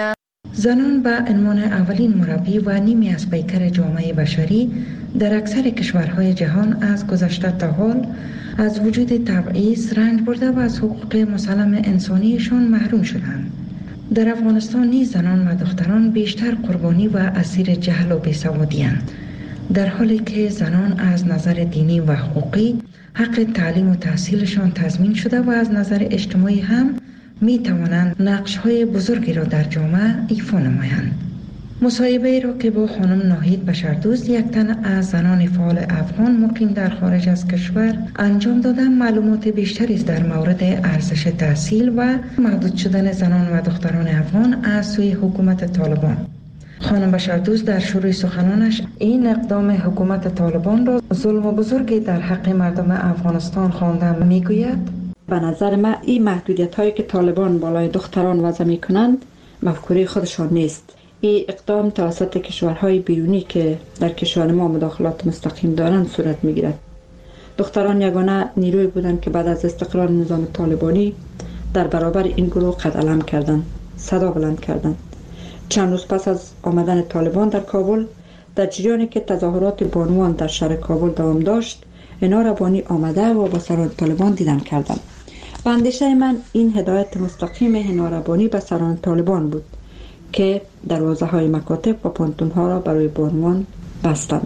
زنان به عنوان اولین مربی و نیمی از پیکر جامعه بشری در اکثر کشورهای جهان از گذشته تا حال از وجود تبعیض رنج برده و از حقوق مسلم انسانیشان محروم شدند. در افغانستان نیز زنان و دختران بیشتر قربانی و اسیر جهل و بیسوادی اند، در حالی که زنان از نظر دینی و حقوقی حق تعلیم و تحصیلشان تضمین شده و از نظر اجتماعی هم می توانند نقش های بزرگی را در جامعه ایفا نمایند. مصاحبه را که با خانم ناهید بشردوست، یک تن از زنان فعال افغان مقیم در خارج از کشور انجام دادن، معلومات بیشتری در مورد ارزش تحصیل و محدود شدن زنان و دختران افغان از سوی حکومت طالبان. خانم بشردوست در شروع سخنانش این اقدام حکومت طالبان را ظلم بزرگی در حق مردم افغانستان خوانده میگوید: به نظر من این محدودیت هایی که طالبان بالای دختران وضع می کنند مفکوره خودشان نیست. این اقدام توسط کشورهای بیرونی که در کشور ما مداخلات مستقیم دارند صورت می گیرد. دختران یگانه نیروی بودند که بعد از استقرار نظام طالبانی در برابر این گروه قد علم کردند، صدا بلند کردند. چند روز پس از آمدن طالبان در کابل، در جریانی که تظاهرات بانوان در شهر کابل دوام داشت، اینا را بانی آمده و با سران طالبان دیدن کردند. به اندیشه من این هدایت مستقیم هناربانی به سران طالبان بود که دروازه های مکاتب و پانتون ها را برای بانوان بستند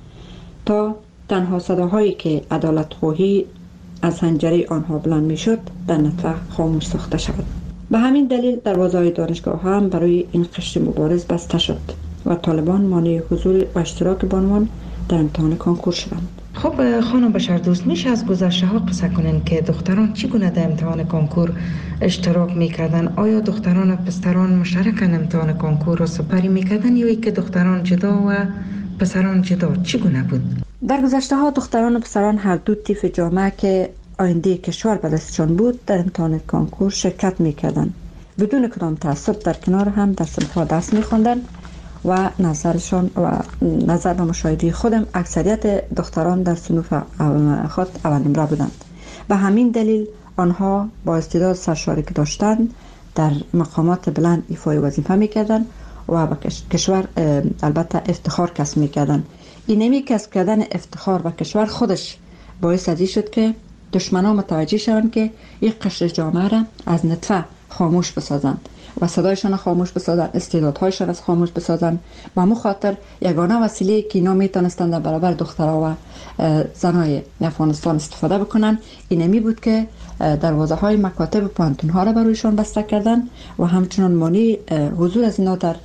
تا تنها صداهایی که عدالت خواهی از حنجره آنها بلند می شد در نطفه خاموش ساخته شود. به همین دلیل دروازه های دانشگاه هم برای این قشر مبارز بسته شد و طالبان مانع حضور و اشتراک بانوان در امتحان کنکور شدند. خب خانم بشردوست، میشه از گذشته ها قصه کنین که دختران چگونه در امتحان کنکور اشتراک میکردن؟ آیا دختران و پسران مشترکاً امتحان کنکور را سپری میکردن یا اینکه دختران جدا و پسران جدا؟ چگونه بود؟ در گذشته ها دختران و پسران هر دو طیف جامعه که آینده کشور به دستشان بود در امتحان کنکور شرکت میکردند. بدون کدام تعصب در کنار هم در صنف‌ها درس میخواندند و نظرشان و نظر و مشاهده خودم اکثریت دختران در صنوف خود اول نمره بودند. به همین دلیل آنها با استعداد سرشاری که داشتند در مقامات بلند ایفای وظیفه میکردند و به کشور البته افتخار کسب میکردند. این نمی کسب کردن افتخار و کشور خودش باعث ازی شد که دشمنان متوجه شوند که یک قشر جامعه را از نطفه خاموش بسازند و صدایشان خاموش بسازند، استعدادهایشان از خاموش بسازند. و همون خاطر یگانه وسیله که اینا میتونستند در برابر دخترها و زنای افغانستان استفاده بکنن این نمی بود که دروازه های مکاتب و پانتون ها را برویشان بسته کردن و همچنان مانع حضور از اینا در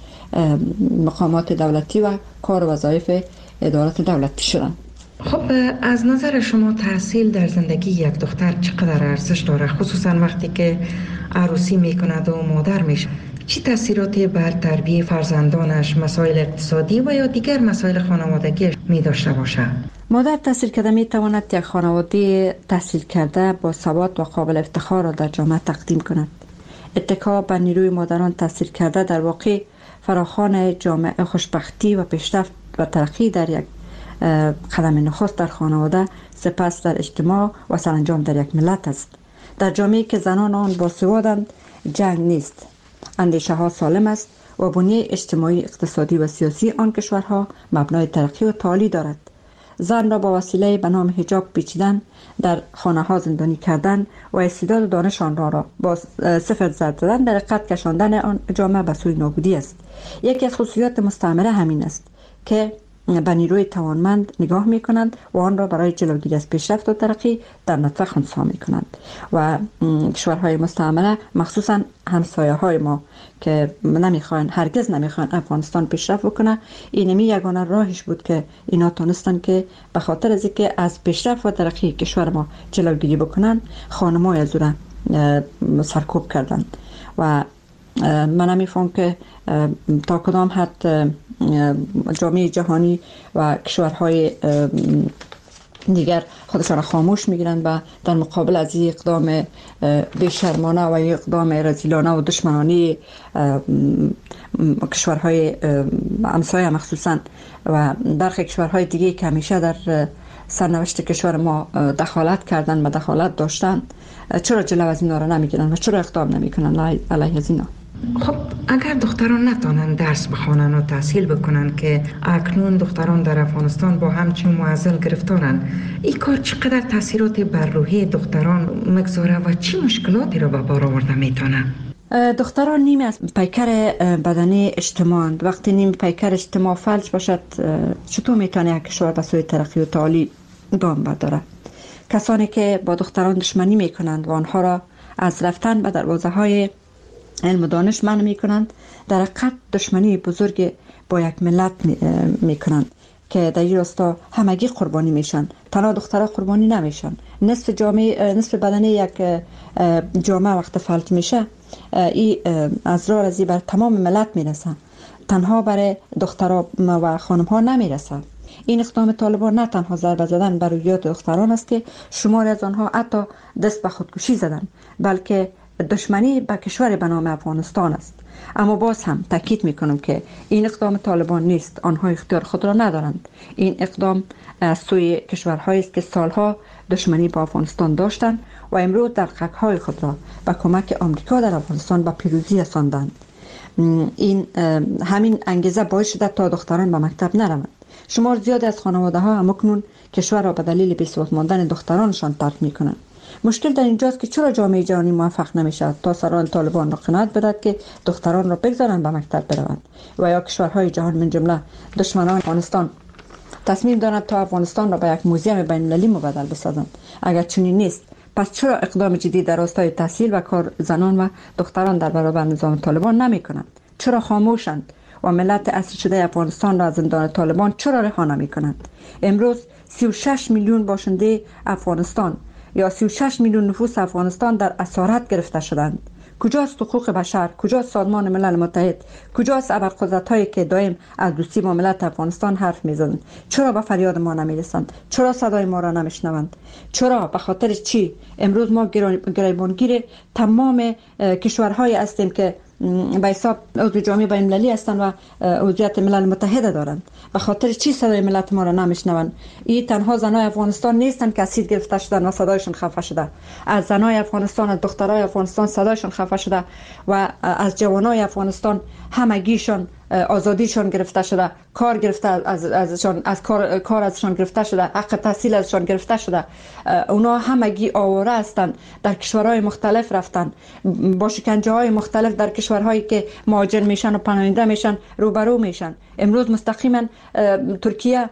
مقامات دولتی و کار و وظایف ادارات دولتی شدن. خب از نظر شما تحصیل در زندگی یک دختر چقدر ارزش داره، خصوصا وقتی که عروسی میکند و مادر میشه؟ چی تاثیراتی بر تربیت فرزندانش، مسائل اقتصادی و یا دیگر مسائل خانوادگی می داشته باشه؟ مادر تحصیل کرده می تواند یک خانواده تحصیل کرده با سواد و قابل افتخار را در جامعه تقدیم کند. اتکا بر نیروی مادران تحصیل کرده در واقع فراخوان جامعه خوشبختی و پیشرفت و ترقی در یک قدم نخست در خانواده، سپس در اجتماع و سرانجام در یک ملت است. در جامعه که زنان آن باسوادند جنگ نیست، اندیشه ها سالم است و بنیه اجتماعی، اقتصادی و سیاسی آن کشورها مبنای ترقی و تعالی دارد. زن را با وسیله به نام حجاب پیچیدن، در خانه ها زندانی کردن و استعداد و دانش آنها را با صفر ضرب زدن در قد کشاندن آن جامعه به سوی نابودی است. یکی از خصوصیات مستعمره همین است که به نیروی توانمند نگاه می کنند و آن را برای جلوگیری از پیشرفت و ترقی در نطفه خنثی می کنند. و کشورهای مستعمره مخصوصا همسایه های ما که نمیخوان، هرگز نمیخوان افغانستان پیشرفت بکنه، اینمی یگانه راهش بود که اینا تونستن که به خاطر از اینکه از پیشرفت و ترقی کشور ما جلوگیری بکنن، خانم‌های از اون سرکوب کردن. و من نمیفهم که تا کدام حد جامعه جهانی و کشورهای دیگر خودشان خاموش میگیرند و در مقابل از این اقدام بیشرمانه و اقدام رذیلانه و دشمنانه کشورهای همسایه مخصوصا و برخی کشورهای دیگه که همیشه در سرنوشت کشور ما دخالت کردن و دخالت داشتن، چرا جلو از اینا را نمیگیرن و چرا اقدام نمیکنن علیه از اینا؟ خب اگر دختران نتانند درس بخوانند و تحصیل بکنند که اکنون دختران در افغانستان با همچین معضل گرفتارند، این کار چقدر تاثیرات بر روحی دختران مگذاره و چه مشکلاتی را به بار آورده میتونه؟ دختران نیمی از پیکر بدنی اجتماع، وقتی نیم پیکر اجتماع فلج باشد چطور میتونه یک کشور به سوی ترقی و تعالی گام برداره؟ کسانی که با دختران دشمنی میکنند و آنها را از رفتن به دروازه های علم و دانش منع میکنند، در حقیقت دشمنی بزرگ با یک ملت میکنند که در این راستا همگی قربانی میشن. تنها دخترها قربانی نمیشن. نصف جامعه، نصف بدنی یک جامعه وقت فلج میشه، این از راه رزی بر تمام ملت میرسه، تنها برای دخترها و خانمها نمیرسه. این اقدام طالبان نه تنها ضربه زدن بر روحیات دختران است که شماری از آنها حتی دست به خودکشی زدن، بلکه دشمنی به کشور به نام افغانستان است. اما باز هم تاکید میکنم که این اقدام طالبان نیست، آنها اختیار خود را ندارند. این اقدام از سوی کشورهایی است که سالها دشمنی با افغانستان داشتند و امروز در دقدقه‌های خود را با کمک آمریکا در افغانستان به پیروزی رساندند. این همین انگیزه باعث شده تا دختران به مکتب نروند. شمار زیاد از خانواده ها همکنون کشور را به دلیل بی‌ثبات ماندن دخترانشان ترک میکنند. مشکل در اینجاست که چرا جامعه جهانی موفق نمیشد تا سران طالبان را قناعت بدهد که دختران را بگذارند به مکتب بروند، و یا کشورهای جهان من جمله دشمنان افغانستان تصمیم دارند تا افغانستان را به یک موزیم بین المللی مبدل بسازند. اگر چنین نیست، پس چرا اقدام جدی در راستای تحصیل و کار زنان و دختران در برابر نظام طالبان نمی کنند؟ چرا خاموشند و ملت اسیر شده افغانستان را از زندان طالبان چرا رها نمی کنند؟ امروز سی و شش میلیون باشنده افغانستان یا سی و شش میلیون نفوس افغانستان در اسارت گرفته شدند. کجاست حقوق بشر؟ کجاست سازمان ملل متحد؟ کجاست ابرقدرت‌هایی که دائم از دوستی با ملت افغانستان حرف میزنند؟ چرا به فریاد ما نمیرسند؟ چرا صدای ما را نمیشنوند؟ چرا؟ به خاطر چی امروز ما گریبانگیر تمام کشورهایی هستیم که به حساب عضو جامعه بین المللی هستند و عضویت ملل متحد دارند؟ به خاطر چی صدای ملت ما را نمیشنوند؟ این تنها زنای افغانستان نیستند که اسیر گرفته شدند و صدایشان خفه شده. از زنای افغانستان، از دخترای افغانستان صدایشان خفه شده و از جوانای افغانستان همگیشان آزادیشان گرفته شده، کار گرفته از ازشان، از کار کار ازشان گرفته شده، حق تحصیل ازشان گرفته شده. اونا همگی آواره هستند، در کشورهای مختلف رفتن، با شکنجه های مختلف در کشورهایی که مهاجر میشن و پناهنده میشن روبرو میشن. امروز مستقیما ترکیه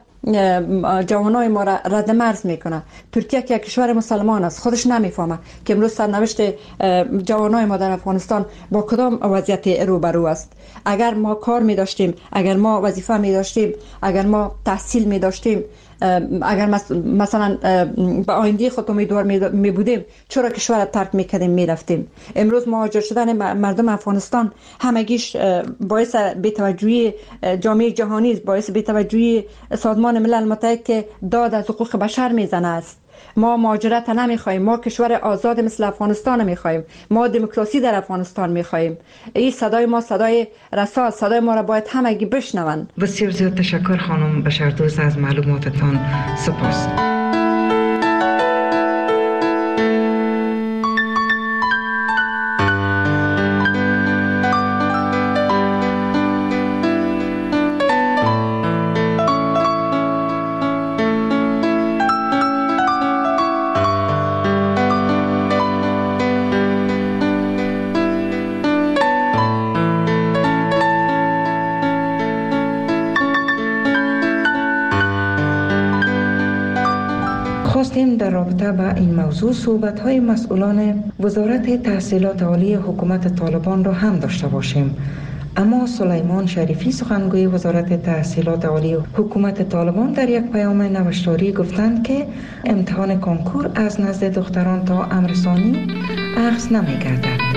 جوانای ما را رد مرز میکنه. ترکیه که کشور مسلمان است خودش نمیفهمه که امروز سرنوشت جوانای ما در افغانستان با کدام وضعیت روبرو است. اگر ما کار می داشتیم، اگر ما وظیفه می داشتیم، اگر ما تحصیل می داشتیم، اگر مثلا به آینده خود امیدوار می بودیم، چرا کشور را ترک می کردیم می رفتیم؟ امروز مهاجر شدن مردم افغانستان همگیش باعث بی‌توجهی جامعه جهانی، باعث بی‌توجهی سازمان ملل متحد که داد از حقوق بشر میزنه است. ما مهاجرت نمیخوایم، ما کشور آزاد مثل افغانستان میخوایم، ما دموکراسی در افغانستان میخوایم. این صدای ما صدای رسا، صدای ما را باید همگی بشنوند. بسیار زیاد تشکر خانم بشردوست، از معلوماتتان سپاس. خواستیم در رابطه با این موضوع صحبت‌های مسئولان وزارت تحصیلات عالی حکومت طالبان را هم داشته باشیم، اما سلیمان شریفی سخنگوی وزارت تحصیلات عالی حکومت طالبان در یک پیام نوشتاری گفتند که امتحان کنکور از نزد دختران تا امرسانی اخذ نمی‌گردد.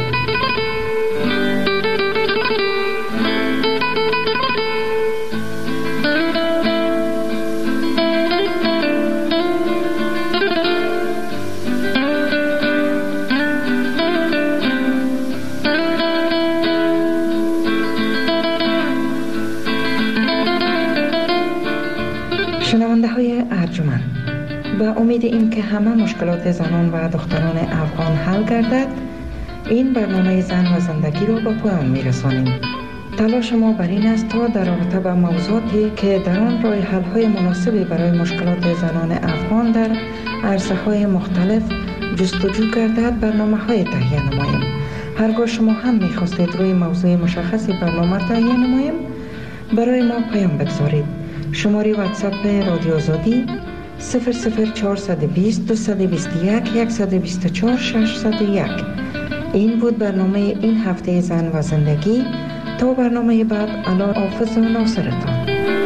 شنونده های ارجمند، به امید این که همه مشکلات زنان و دختران افغان حل گردد، این برنامه زن و زندگی را به پایان می‌رسانیم. تلاش ما بر این است تا در رابطه با موضوعاتی که در آن راه حل‌های مناسبی برای مشکلات زنان افغان در عرصه‌های مختلف جستجو گردد برنامه‌های تهیه نماییم. هرگاه شما هم می‌خواستید روی موضوع مشخصی برنامه تهیه نماییم، برای ما پیام بگذارید. شماره واتساپ رادیو آزادی صفر صفر چهارصد و بیست دویست و بیست و یک صد و بیست و چهار ششصد و یک. این بود برنامه این هفته زن و زندگی. تا برنامه بعد، الله حافظ و ناصرتان.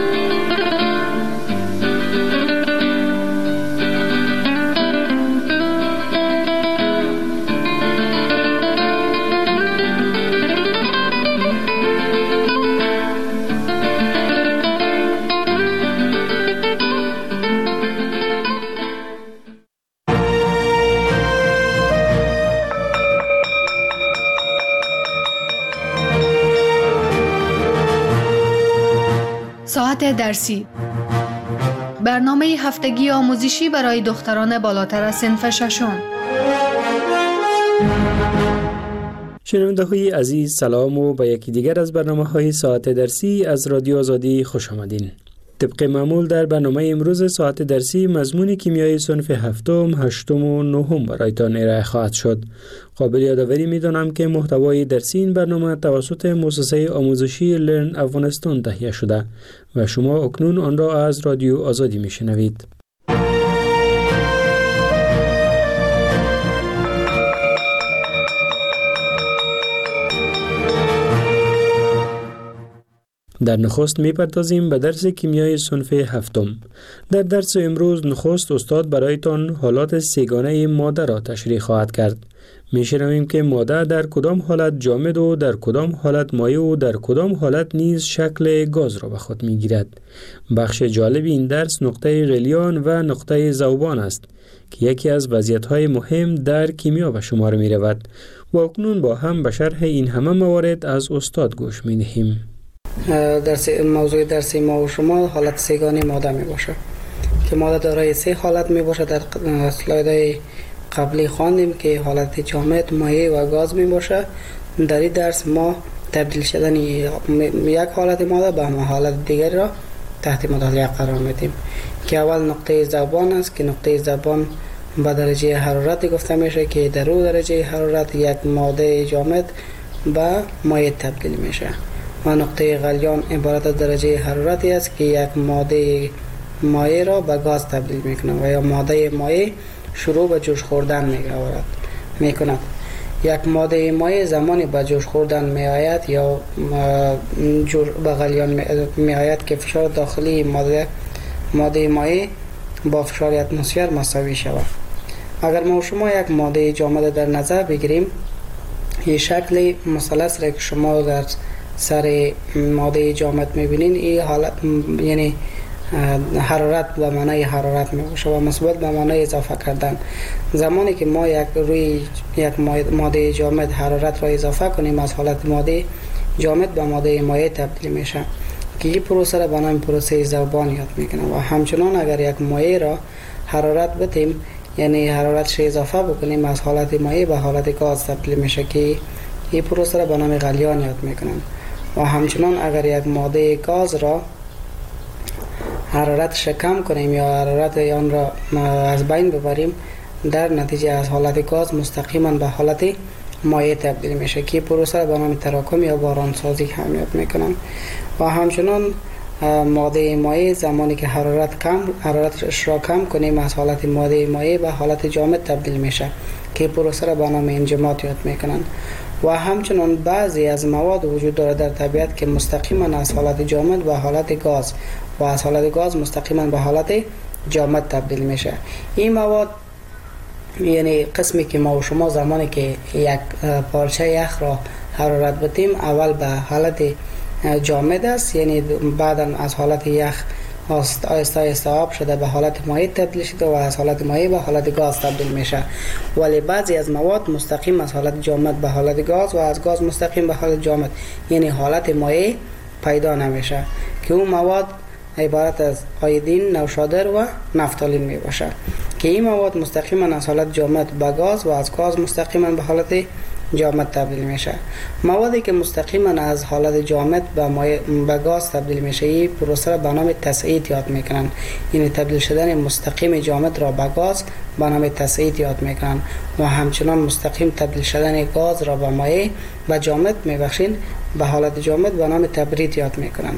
ساعت درسی، برنامه هفتگی آموزشی برای دختران بالاتر از صنف ششم. شنونده های عزیز، سلام و به یکی دیگر از برنامه های ساعت درسی از رادیو آزادی خوش آمدین. طبق معمول در برنامه امروز ساعت درسی مضمون کیمیای صنف هفتم، هشتم و نهم برایتان ارائه خواهد شد. قابل یادآوری می‌دانم که محتوای درسی این برنامه توسط مؤسسه آموزشی لرن افغانستان تهیه شده و شما اکنون آن را از رادیو آزادی می‌شنوید. در نخست می‌پردازیم به درس کیمیای صنف هفتم. در درس امروز نخست استاد برایتان حالات سه‌گانه ماده را تشریح خواهد کرد. می‌شنویم که ماده در کدام حالت جامد و در کدام حالت مایع و در کدام حالت نیز شکل گاز را به خود می‌گیرد. بخش جالب این درس نقطه غلیان و نقطه ذوبان است که یکی از وضعیت‌های مهم در کیمیا به شمار می‌رود. و اکنون با هم به شرح این همه موارد از استاد گوش می‌دهیم. درس موضوع درسی ما و شما حالت سه‌گانه ماده می باشه که ماده دارای سه حالت می باشه. در اسلایدهای قبلی خواندیم که حالت جامد، مایع و گاز می باشه. در این درس ما تبدیل شدن یک حالت ماده به حالت دیگر را تحت مطالعه قرار میدیم که اول نقطه ذوبان است که نقطه ذوبان به درجه حرارت گفته میشه که در او درجه حرارت یک ماده جامد به مایع تبدیل میشه. و نقطه غلیان عبارت از درجه حرارتی است که یک ماده مایع را به گاز تبدیل میکنه و یا ماده مایع شروع به جوش خوردن میگوارد میکند. یک ماده مایع زمانی به جوش خوردن میآید یا به غلیان میآید که فشار داخلی ماده ماده مایع با فشار اتمسفر مساوی شود. اگر ما شما یک ماده جامد در نظر بگیریم، این شکل مثلث را که شما در سر ماده جامد میبینین، این حالت یعنی حرارت به معنای حرارت میباشه و مثبت به معنای اضافه کردن. زمانی که ما یک روی یک ماده جامد حرارت را اضافه کنیم، از حالت ماده جامد به ماده مایع تبدیل میشه که این پروسه را به نام پروسه ذوبان یاد میکنه. و همچنان اگر یک مایع را حرارت بدیم، یعنی حرارت را اضافه بکنیم، از حالت مایع به حالت گاز تبدیل میشه که این پروسه را به نام غلیان یاد میکنن. و همچنان اگر یک ماده گاز را حرارتش کم کنیم یا حرارت آن را از بین ببریم، در نتیجه از حالت گاز مستقیما به حالت مایع تبدیل میشه که پروسه را به نام تراکم یا بارانسازی هم یاد میکنن. و همچنان ماده مایع زمانی که حرارت کم حرارتش را کم کنیم، از حالت ماده مایع به حالت جامد تبدیل میشه که پروسه را به نام انجماد یاد میکنن. و همچنان بعضی از مواد وجود داره در طبیعت که مستقیما از حالت جامد به حالت گاز و از حالت گاز مستقیما به حالت جامد تبدیل میشه. این مواد یعنی قسمی که ما و شما زمانی که یک پارچه یخ را حرارت بدیم، اول به حالت جامد است، یعنی بعدا از حالت یخ آهسته آهسته آب شده به حالت مایع تبدیل شده و از حالت مایع به حالت گاز تبدیل میشه. ولی بعضی از مواد مستقیم از حالت جامد به حالت گاز و از گاز مستقیم به حالت جامد، یعنی حالت مایع پیدا نمیشه که اون مواد عبارت از آیودین، نوشادر و نفتالین می باشه که این مواد مستقیما از حالت جامد به گاز و از گاز مستقیما به حالت جامد تبدیل میشه. موادی که مستقیما از حالت جامد به به گاز تبدیل میشه این پروسه را به نام تصعید یاد میکنن. یعنی تبدیل شدن مستقیم جامد را به گاز به نام تصعید یاد میکنن و همچنان مستقیم تبدیل شدن گاز را به مایع و جامد میبخشین به حالت جامد به نام تبرید یاد میکنن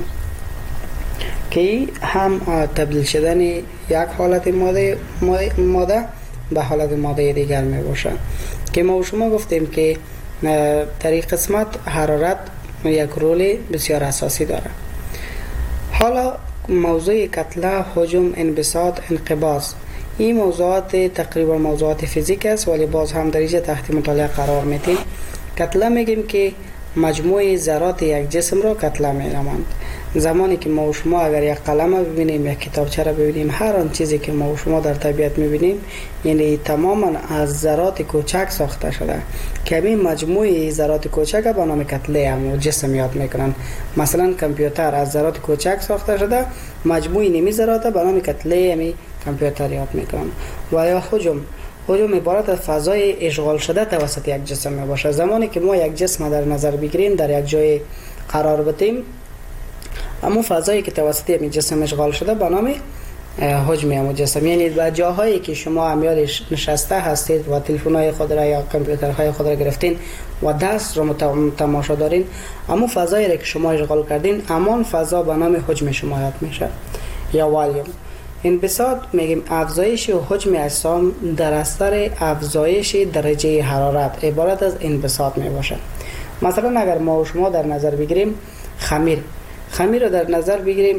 که هم تبدیل شدن یک حالت ماده ماده به حالت ماده دیگر می باشه. که ما و شما گفتیم که در این قسمت حرارت یک رول بسیار اساسی داره. حالا موضوع کتله، حجم، انبساط، انقباض، این موضوعات تقریبا موضوعات فیزیک است ولی باز هم در اینجا تحت مطالعه قرار میدیم. کتله میگیم که مجموعه ذرات یک جسم را کتله می‌نامند. زمانی که ما و شما اگر یک قلم ببینیم، یک کتابچه را ببینیم، هر آن چیزی که ما و شما در طبیعت می‌بینیم یعنی تماما از ذرات کوچک ساخته شده که همین مجموعه ذرات کوچک به نام کتله هم جسم یاد میکنن. مثلا کامپیوتر از ذرات کوچک ساخته شده، مجموعه نیمی ذرات به نام کتله همین کامپیوتر یاد میکنن. و یا حجم، حجم عبارت از فضای اشغال شده توسط یک جسم می باشه. زمانی که ما یک جسم در نظر بگیریم، در یک جای قرار بدیم، اما فضایی که توسط این جسم اشغال شده به نام حجم همون جسم. یعنی در جاهایی که شما امیال نشسته هستید و تلفن‌های خود را یا کامپیوترهای خود را گرفتین و دست را تماشا دارین، اما فضایی را که شما اشغال کردین همان فضا به نام حجم شما یاد میشه یا والیوم. انبساط میگیم افزایش و حجم اجسام در اثر افزایش درجه حرارت عبارت از انبساط می باشه. مثلا اگر ما و شما در نظر بگیریم خمیر خمیر رو در نظر بگیریم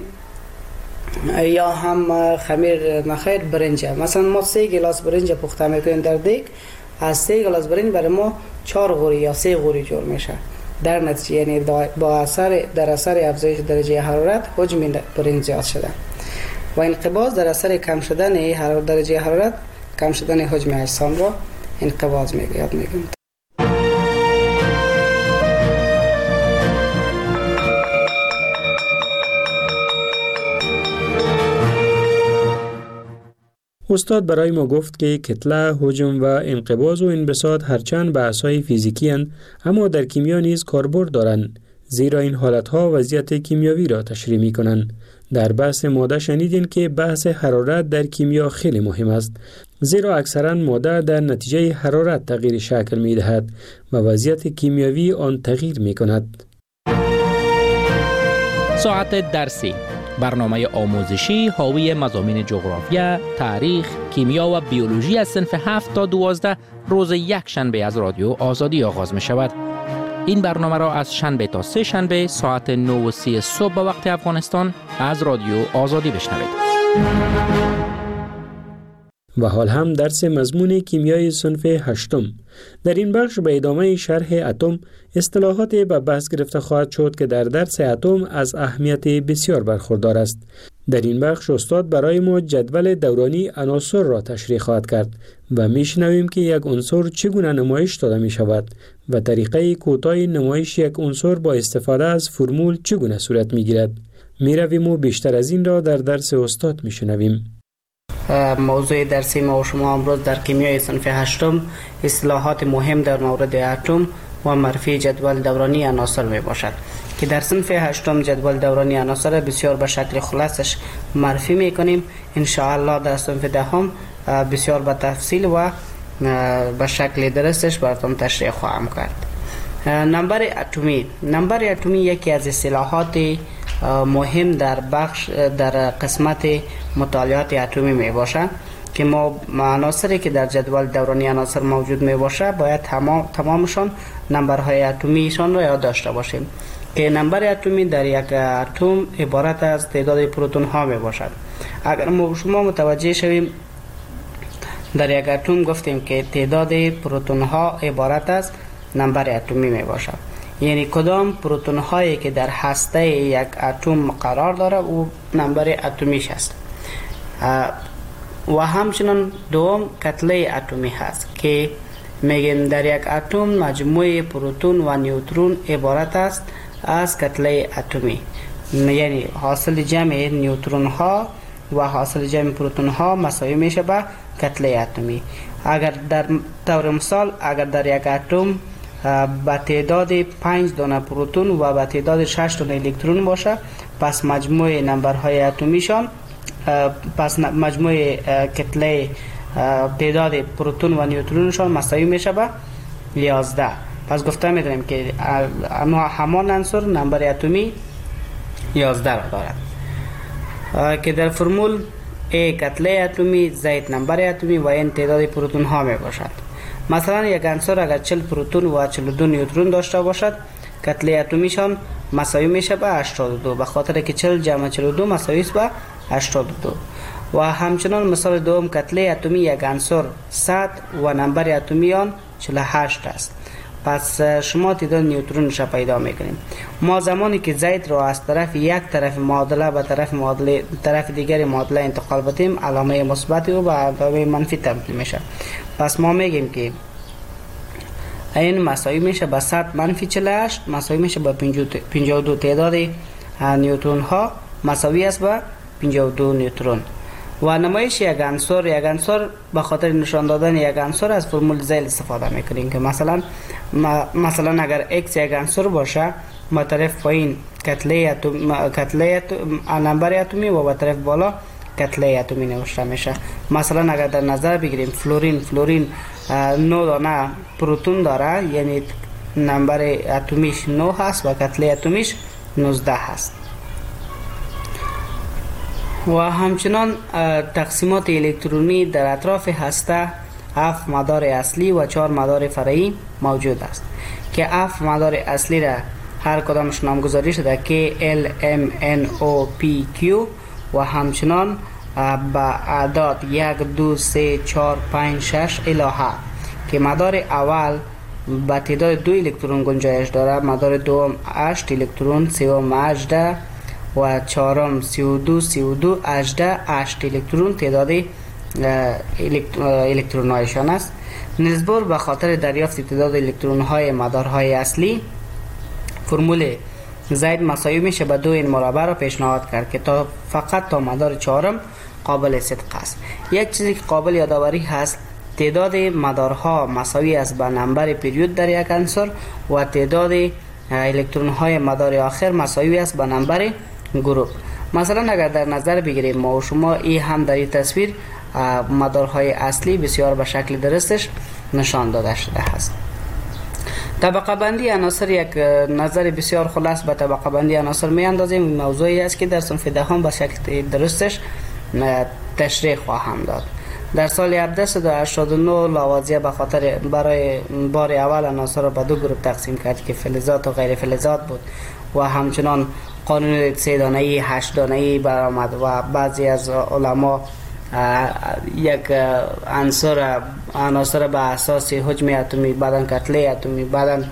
یا هم خمیر نخیر برنج، مثلا ما سه گلاس برنج پخته میکنیم در دیگ، از سه گلاس برنج برای ما چهار غوری یا سه غوری جور میشه. در نتیجه یعنی با اثر در اثر افزایش درجه حرارت حجم برنج زیاد شده. و انقباض در اثر کم شدن حرارت درجه حرارت کم شدن حجم اجسام را انقباض میگه یاد میگیم. استاد برای ما گفت که کتله، حجم و انقباض و انبساط هرچند بحث‌های فیزیکی اند اما در کیمیا نیز کاربرد دارند، زیرا این حالت‌ها وضعیت کیمیاوی را تشریح می‌کنند. در بحث ماده شنیدین که بحث حرارت در کیمیا خیلی مهم است، زیرا اکثرا ماده در نتیجه حرارت تغییر شکل می دهد و وضعیت کیمیاوی آن تغییر می کند. ساعت درسی، برنامه آموزشی حاوی مضامین جغرافیا، تاریخ، کیمیا و بیولوژی از صنف هفت تا دوازده روز یک شنبه از رادیو آزادی آغاز می شود. این برنامه را از شنبه تا سه شنبه ساعت نه و سی صبح به وقت افغانستان از رادیو آزادی بشنوید. و حال هم درس مضمون کیمیای صنف هشتم. در این بخش به ادامه شرح اتم اصطلاحات به بحث گرفته خواهد شد که در درس اتم از اهمیت بسیار برخوردار است. در این بخش استاد برای ما جدول دورانی عناصر را تشریح خواهد کرد و میشنویم که یک عنصر چگونه نمایش داده می شود و طریقه کوتاه نمایش یک عنصر با استفاده از فرمول چگونه صورت می گیرد. می رویم و بیشتر از این را در درس استاد می شنویم. موضوع درسی ما و شما امروز در کیمیای صنف هشتم اصطلاحات مهم در مورد اتم و معرفی جدول دورانی عناصر می باشد که در صنف هشتم جدول دورانی عناصر بسیار به شکل خلاصش معرفی می کنیم. ان شاء الله در صنف دهم بسیار به تفصیل و به شکل درستش براتون تشریح خواهم کرد. نمبر اتمی نمبر اتمی یکی از اصطلاحات مهم در بخش در قسمت مطالعات اتمی می باشه که ما عناصری که در جدول دورانی عناصر موجود می باشه باید تمام تمامشان نمبرهای اتمیشان را یاد داشته باشیم که نمبر اتمی در یک اتم عبارت از تعداد پروتون ها می باشد. اگر ما شما متوجه شویم در یک اتم گفتیم که تعداد پروتون ها عبارت از نمبر اتمی می باشد، یعنی کدام پروتون هایی که در هسته یک اتم قرار داره او نمبر اتمیش است. و همچنین دوم کتله اتمی هست که میگیم در یک اتم مجموعه پروتون و نیوترون عبارت است از کتله اتمی، یعنی حاصل جمع نیوترون ها و حاصل جمع پروتون ها مساوی میشه به کتله اتمی. اگر در طور مثال اگر در یک اتم به تعداد پنج دانه پروتون و به تعداد شش دانه الکترون باشه، پس مجموع نمبرهای اتمیشان پس مجموع کتله تعداد پروتون و نیوترونشان مساوی میشه به یازده. پس گفته میدونیم که همان عنصر نمبر اتمی یازده را دارد که در فرمول A کتله اتمی، زائد نمبر اتمی و این تعداد پروتون ها می باشد. مثلا یک عنصر اگر چهل پروتون و چهل و دو نیوترون داشته باشد، کتله اتمیشان مساوی میشه به هشتاد و دو، به خاطر که چهل جمع چهل و دو مساوی است به هشتاد و دو. و همچنان مثال دوم کتله اتمی یک عنصر صد و نمبر اتمی آن چهل و هشت است. پس شما تعداد نیوترونش پیدا میکنیم. ما زمانی که زید را از طرف یک طرف معادله به طرف معادله طرف دیگر معادله انتقال بدیم، علامه مثبت و به علامه منفی تبدیل میشه. پس ما میگیم که این مساوی میشه به صد منفی چهل و هشت مساوی میشه به پنجاه و دو. تعداد نیوترون ها مساوی است به پنجاه و دو نیوترون. و نمایش یک عنصر یک عنصر به خاطر نشان دادن یک عنصر از فرمول زیل استفاده میکنیم که مثلا مثلا اگر x یک عنصر باشه، ما طرف پایین کتله اتم کتله نمبر اتمی و به طرف بالا کتله اتمی نوشته میشه. مثلا اگر در نظر بگیریم فلورین فلورین نه دانه پروتون داره، یعنی نمبر اتمیش نه هست و کتله اتمیش نوزده هست. و همچنان تقسیمات الکترونی در اطراف هسته هفت مدار اصلی و چهار مدار فرعی موجود است که هفت مدار اصلی را هر کدامش نامگذاری شده که L, M, N, O, P, Q و همچنان با اعداد یک، دو، سه، چهار، پنج، شش الی هفت که مدار اول با تعداد دو الکترون گنجایش داره، مدار دوم هشت الکترون، سوم هجده و چهارم سی و دو سی و دو هجده هشت الکترون تعداد الکترون هایشان است. نسبت به خاطر دریافت تعداد الکترون های مدارهای اصلی، فرمول زید مساوی میشه به دو این مربع را پیشنهاد کرد که تا فقط تا مدار چهارم قابل صدق است. یک چیزی که قابل یادآوری هست، تعداد مدارها مساوی است به نمبر پریود در یک عنصر و تعداد الکترون های مدار آخر مساوی است به نمبر گروپ. مثلا اگر در نظر بگیریم ما و شما، این هم در این تصویر مدارهای اصلی بسیار به شکل درستش نشان داده شده است. طبقه بندی عناصر یک نظر بسیار خلاص به طبقه بندی عناصر می اندازیم. موضوعی است که در صنف دهم به شکل درستش تشریح خواهم داد. در سال هفده هشتاد و نه لاوازیه به خاطر برای بار اول عناصر را به دو گروه تقسیم کرد که فلزات و غیر فلزات بود و همچنان قانون سه دانه‌ای هشت دانه‌ای برآمد و بعضی از علما یک عنصر عناصر به اساس حجم اتمی، بعدن کتله اتمی، بعدن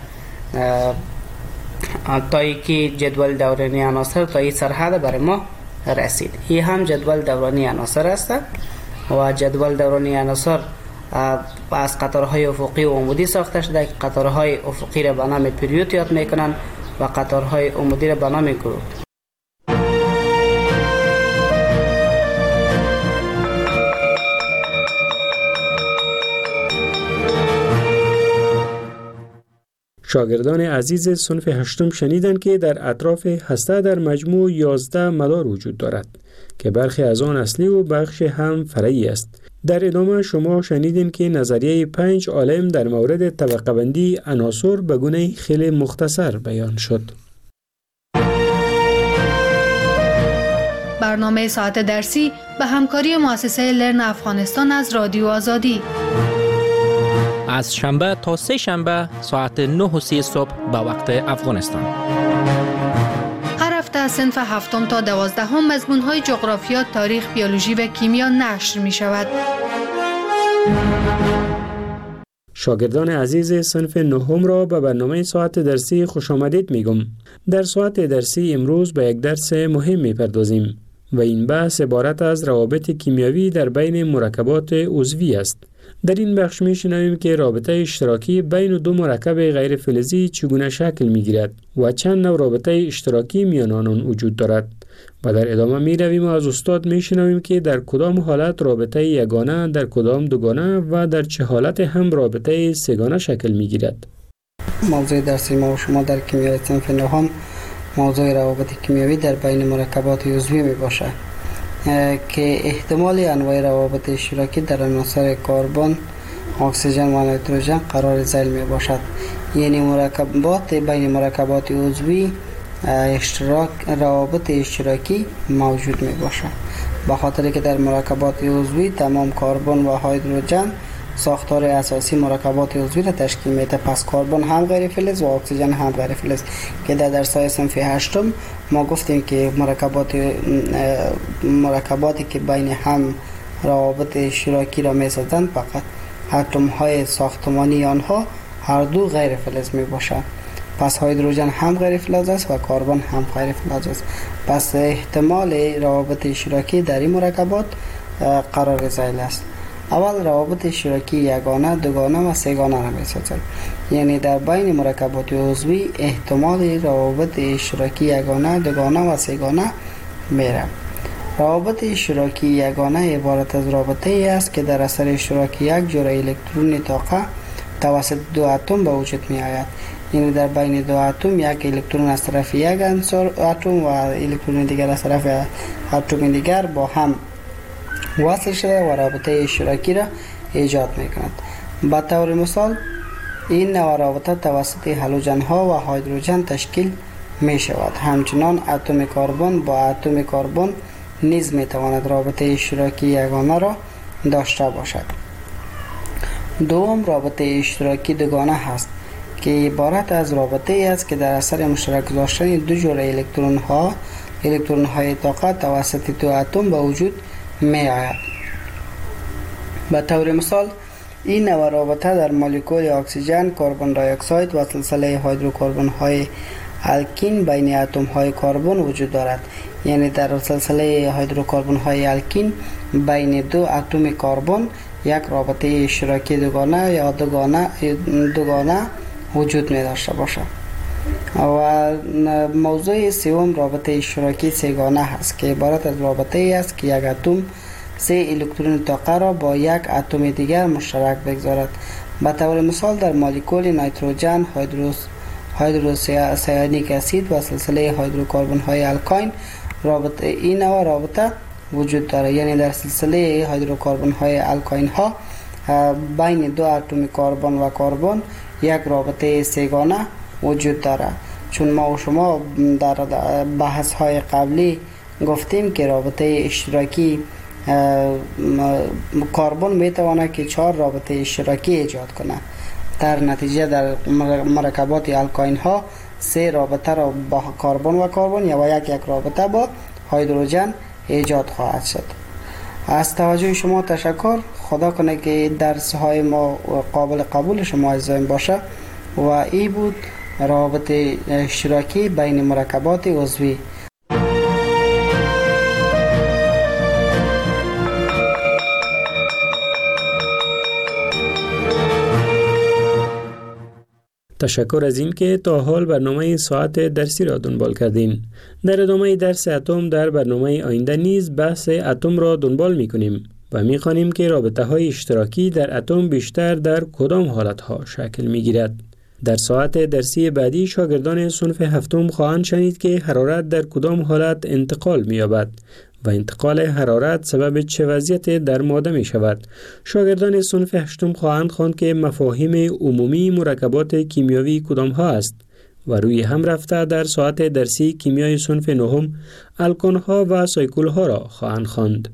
تا که جدول دورانی عناصر تا این سرحد برای ما رسید. این هم جدول دورانی عناصر است و جدول دورانی عناصر از قطارهای افقی و عمودی ساخته شده که قطارهای افقی را به نام پریود یاد میکنن و قطارهای عمودی را به نام گروپ. شاگردان عزیز صنف هشتم شنیدند که در اطراف هسته در مجموع یازده مدار وجود دارد که برخی از آن اصلی و بخش هم فرعی است. در ادامه شما شنیدین که نظریه پنج عالم در مورد طبقه بندی عناصر به گونه خیلی مختصر بیان شد. برنامه ساعت درسی به همکاری مؤسسه لرن افغانستان از رادیو آزادی از شنبه تا سه شنبه ساعت نه و سی صبح به وقت افغانستان. هر هفته از صنف هفتم تا دوازدهم مضمون‌های جغرافیا، تاریخ، بیولوژی و کیمیا نشر می شود. شاگردان عزیز صنف نهم را به برنامه ساعت درسی خوش آمدید می گم. در ساعت درسی امروز به یک درس مهم می پردازیم و این بحث عبارت از روابط کیمیایی در بین مرکبات عضوی است. در این بخش می شنویم که رابطه اشتراکی بین دو مرکب غیر فلزی چگونه شکل می گیرد و چند نوع رابطه اشتراکی میان آنان وجود دارد و در ادامه می رویم و از استاد می شنویم که در کدام حالت رابطه یگانه، در کدام دوگانه و در چه حالت هم رابطه سه‌گانه شکل می گیرد. موضوع درسی ما و شما در کیمیای صنف نهم موضوع روابط کیمیایی در بین مرکبات عضوی می باشه که احتمال انواع روابط اشتراکی در عناصر کربن، اکسیژن و نیتروژن قرار ذیل می باشد. یعنی مرکبات بین مرکبات عضوی اشتراک روابط اشتراکی موجود می باشد، به خاطر که در مرکبات عضوی تمام کربن و هیدروژن ساختار اساسی مرکبات عضوی را تشکیل میده. پس کربن هم غیر فلز و اکسیژن هم غیر فلز که در درس‌های صنف هشتم ما گفتیم که مرکبات مرکباتی که بین هم روابط اشتراکی را میسازند فقط اتم های ساختمانی آنها هر دو غیر فلز می باشند. پس هیدروژن هم غیر فلز است و کربن هم غیر فلز است. پس احتمال روابط اشتراکی در این مرکبات قرار ذیل است. اول روابط اشتراکی یگانه، دوگانه و سه‌گانه را می‌سازند. یعنی در بین مرکبات عضوی احتمال روابط اشتراکی یگانه، دوگانه و سه‌گانه میره. روابط اشتراکی یگانه عبارت از رابطه ای است که در اثر اشتراک یک جور الکترون طاقه توسط دو اتم به وجود می آید. یعنی در بین دو اتم یک الکترون از طرف یک عنصر اتم و الکترون دیگر از طرف اتم دیگر با هم وصل شده و رابطه اشتراکی را ایجاد می کند. به طور مثال این نوع رابطه توسط هالوژن ها و هیدروژن تشکیل می شود. همچنان اتم کربن با اتم کربن نیز می تواند رابطه اشتراکی یگانه را داشته باشد. دوم رابطه اشتراکی دوگانه هست که عبارت از رابطه ای است که در اثر مشترک گذاشتن دو جور الکترون ها الکترون های طاقه توسط دو اتم به وجود می آید. به طور مثال این نوع رابطه در مولکول اکسیژن، کربن دی اکساید و سلسله هیدروکربن های الکین بین اتم های کربن وجود دارد. یعنی در سلسله هیدروکربن های الکین بین دو اتم کربن یک رابطه اشتراکی دوگانه یا دوگانه دوگانه وجود می داشته باشد. و موضوع سوم رابطه اشتراکی سه‌گانه هست که عبارت از رابطه ای است که یک اتم سه الکترون طاقه را با یک اتم دیگر مشترک بگذارد. به طور مثال در مولکول نیتروژن، هیدروس هیدروسیانیک اسید و سلسله هیدروکربن های الکاین رابطه این نوع رابطه وجود دارد. یعنی در سلسله هیدروکربن های الکاین ها بین دو اتم کربن و کربن یک رابطه سه‌گانه وجود دارد. چون ما و شما در بحث های قبلی گفتیم که رابطه اشتراکی کربن می تواند که چهار رابطه اشتراکی ایجاد کنه. در نتیجه در مرکبات الکاین ها سه رابطه را با کربن و کربن یا یک یک رابطه با هیدروژن ایجاد خواهد شد. از توجه شما تشکر. خدا کنه که درس های ما قابل قبول شما عزیزان باشه. و این بود روابط اشتراکی بین مرکبات عضوی. تشکر از این که تا حال برنامه ساعت درسی را دنبال کردین. در ادامه درس اتم در برنامه آینده نیز بحث اتم را دنبال می کنیم و می خوانیم که رابطه های اشتراکی در اتم بیشتر در کدام حالت ها شکل می گیرد. در ساعت درسی بعدی شاگردان صنف هفتم خواهند شنید که حرارت در کدام حالت انتقال می یابد و انتقال حرارت سبب چه وضعیت در ماده می شود. شاگردان صنف هشتم خواهند خواند که مفاهیم عمومی مرکبات کیمیاوی کدام ها است و روی هم رفته در ساعت درسی کیمیای صنف نهم الکان ها و سایکل ها را خواهند خواند.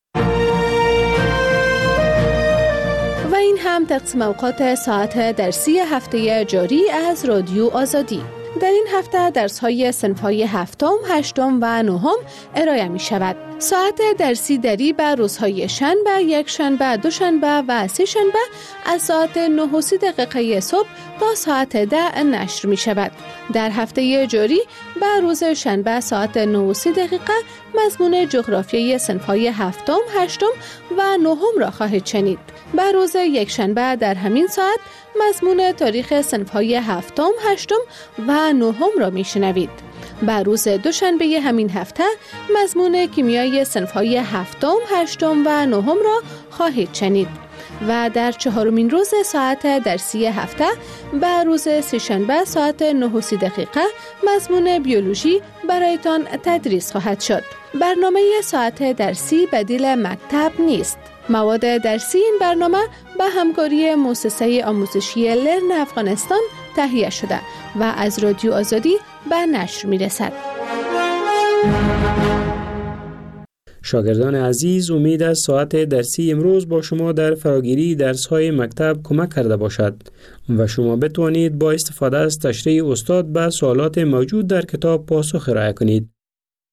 و این هم تقسیم اوقات ساعت درسی هفته جاری از رادیو آزادی. در این هفته درس‌های صنف‌های هفتم، هشتم و نهم ارائه می شود. ساعت درسی دری به روزهای شنبه، یک شنبه، دو شنبه و سه شنبه از ساعت نه و سی دقیقه صبح تا ساعت ده نشر می شود. در هفته جاری به روز شنبه ساعت نه و سی دقیقه مضمون جغرافیای صنف‌های هفتم، هشتم و نهم را خواهید شنید. به روز یک شنبه در همین ساعت مضمون تاریخ صنف‌های هفتم، هشتم و نهم را میشنوید. به روز دوشنبه همین هفته مضمون کیمیای صنف‌های هفتم، هشتم و نهم را خواهید شنید. و در چهارمین روز ساعت درسی هفته به روز سه‌شنبه ساعت نه و سی دقیقه مضمون بیولوژی برایتان تدریس خواهد شد. برنامه ساعت درسی بدیل مکتب نیست. مواد درسی این برنامه به همکاری مؤسسه آموزشی لرن افغانستان تهیه شده و از رادیو آزادی به نشر می رسد. شاگردان عزیز، امید است ساعت درسی امروز با شما در فراگیری درس‌های مکتب کمک کرده باشد و شما بتوانید با استفاده از تشریح استاد به سوالات موجود در کتاب پاسخ ارائه کنید.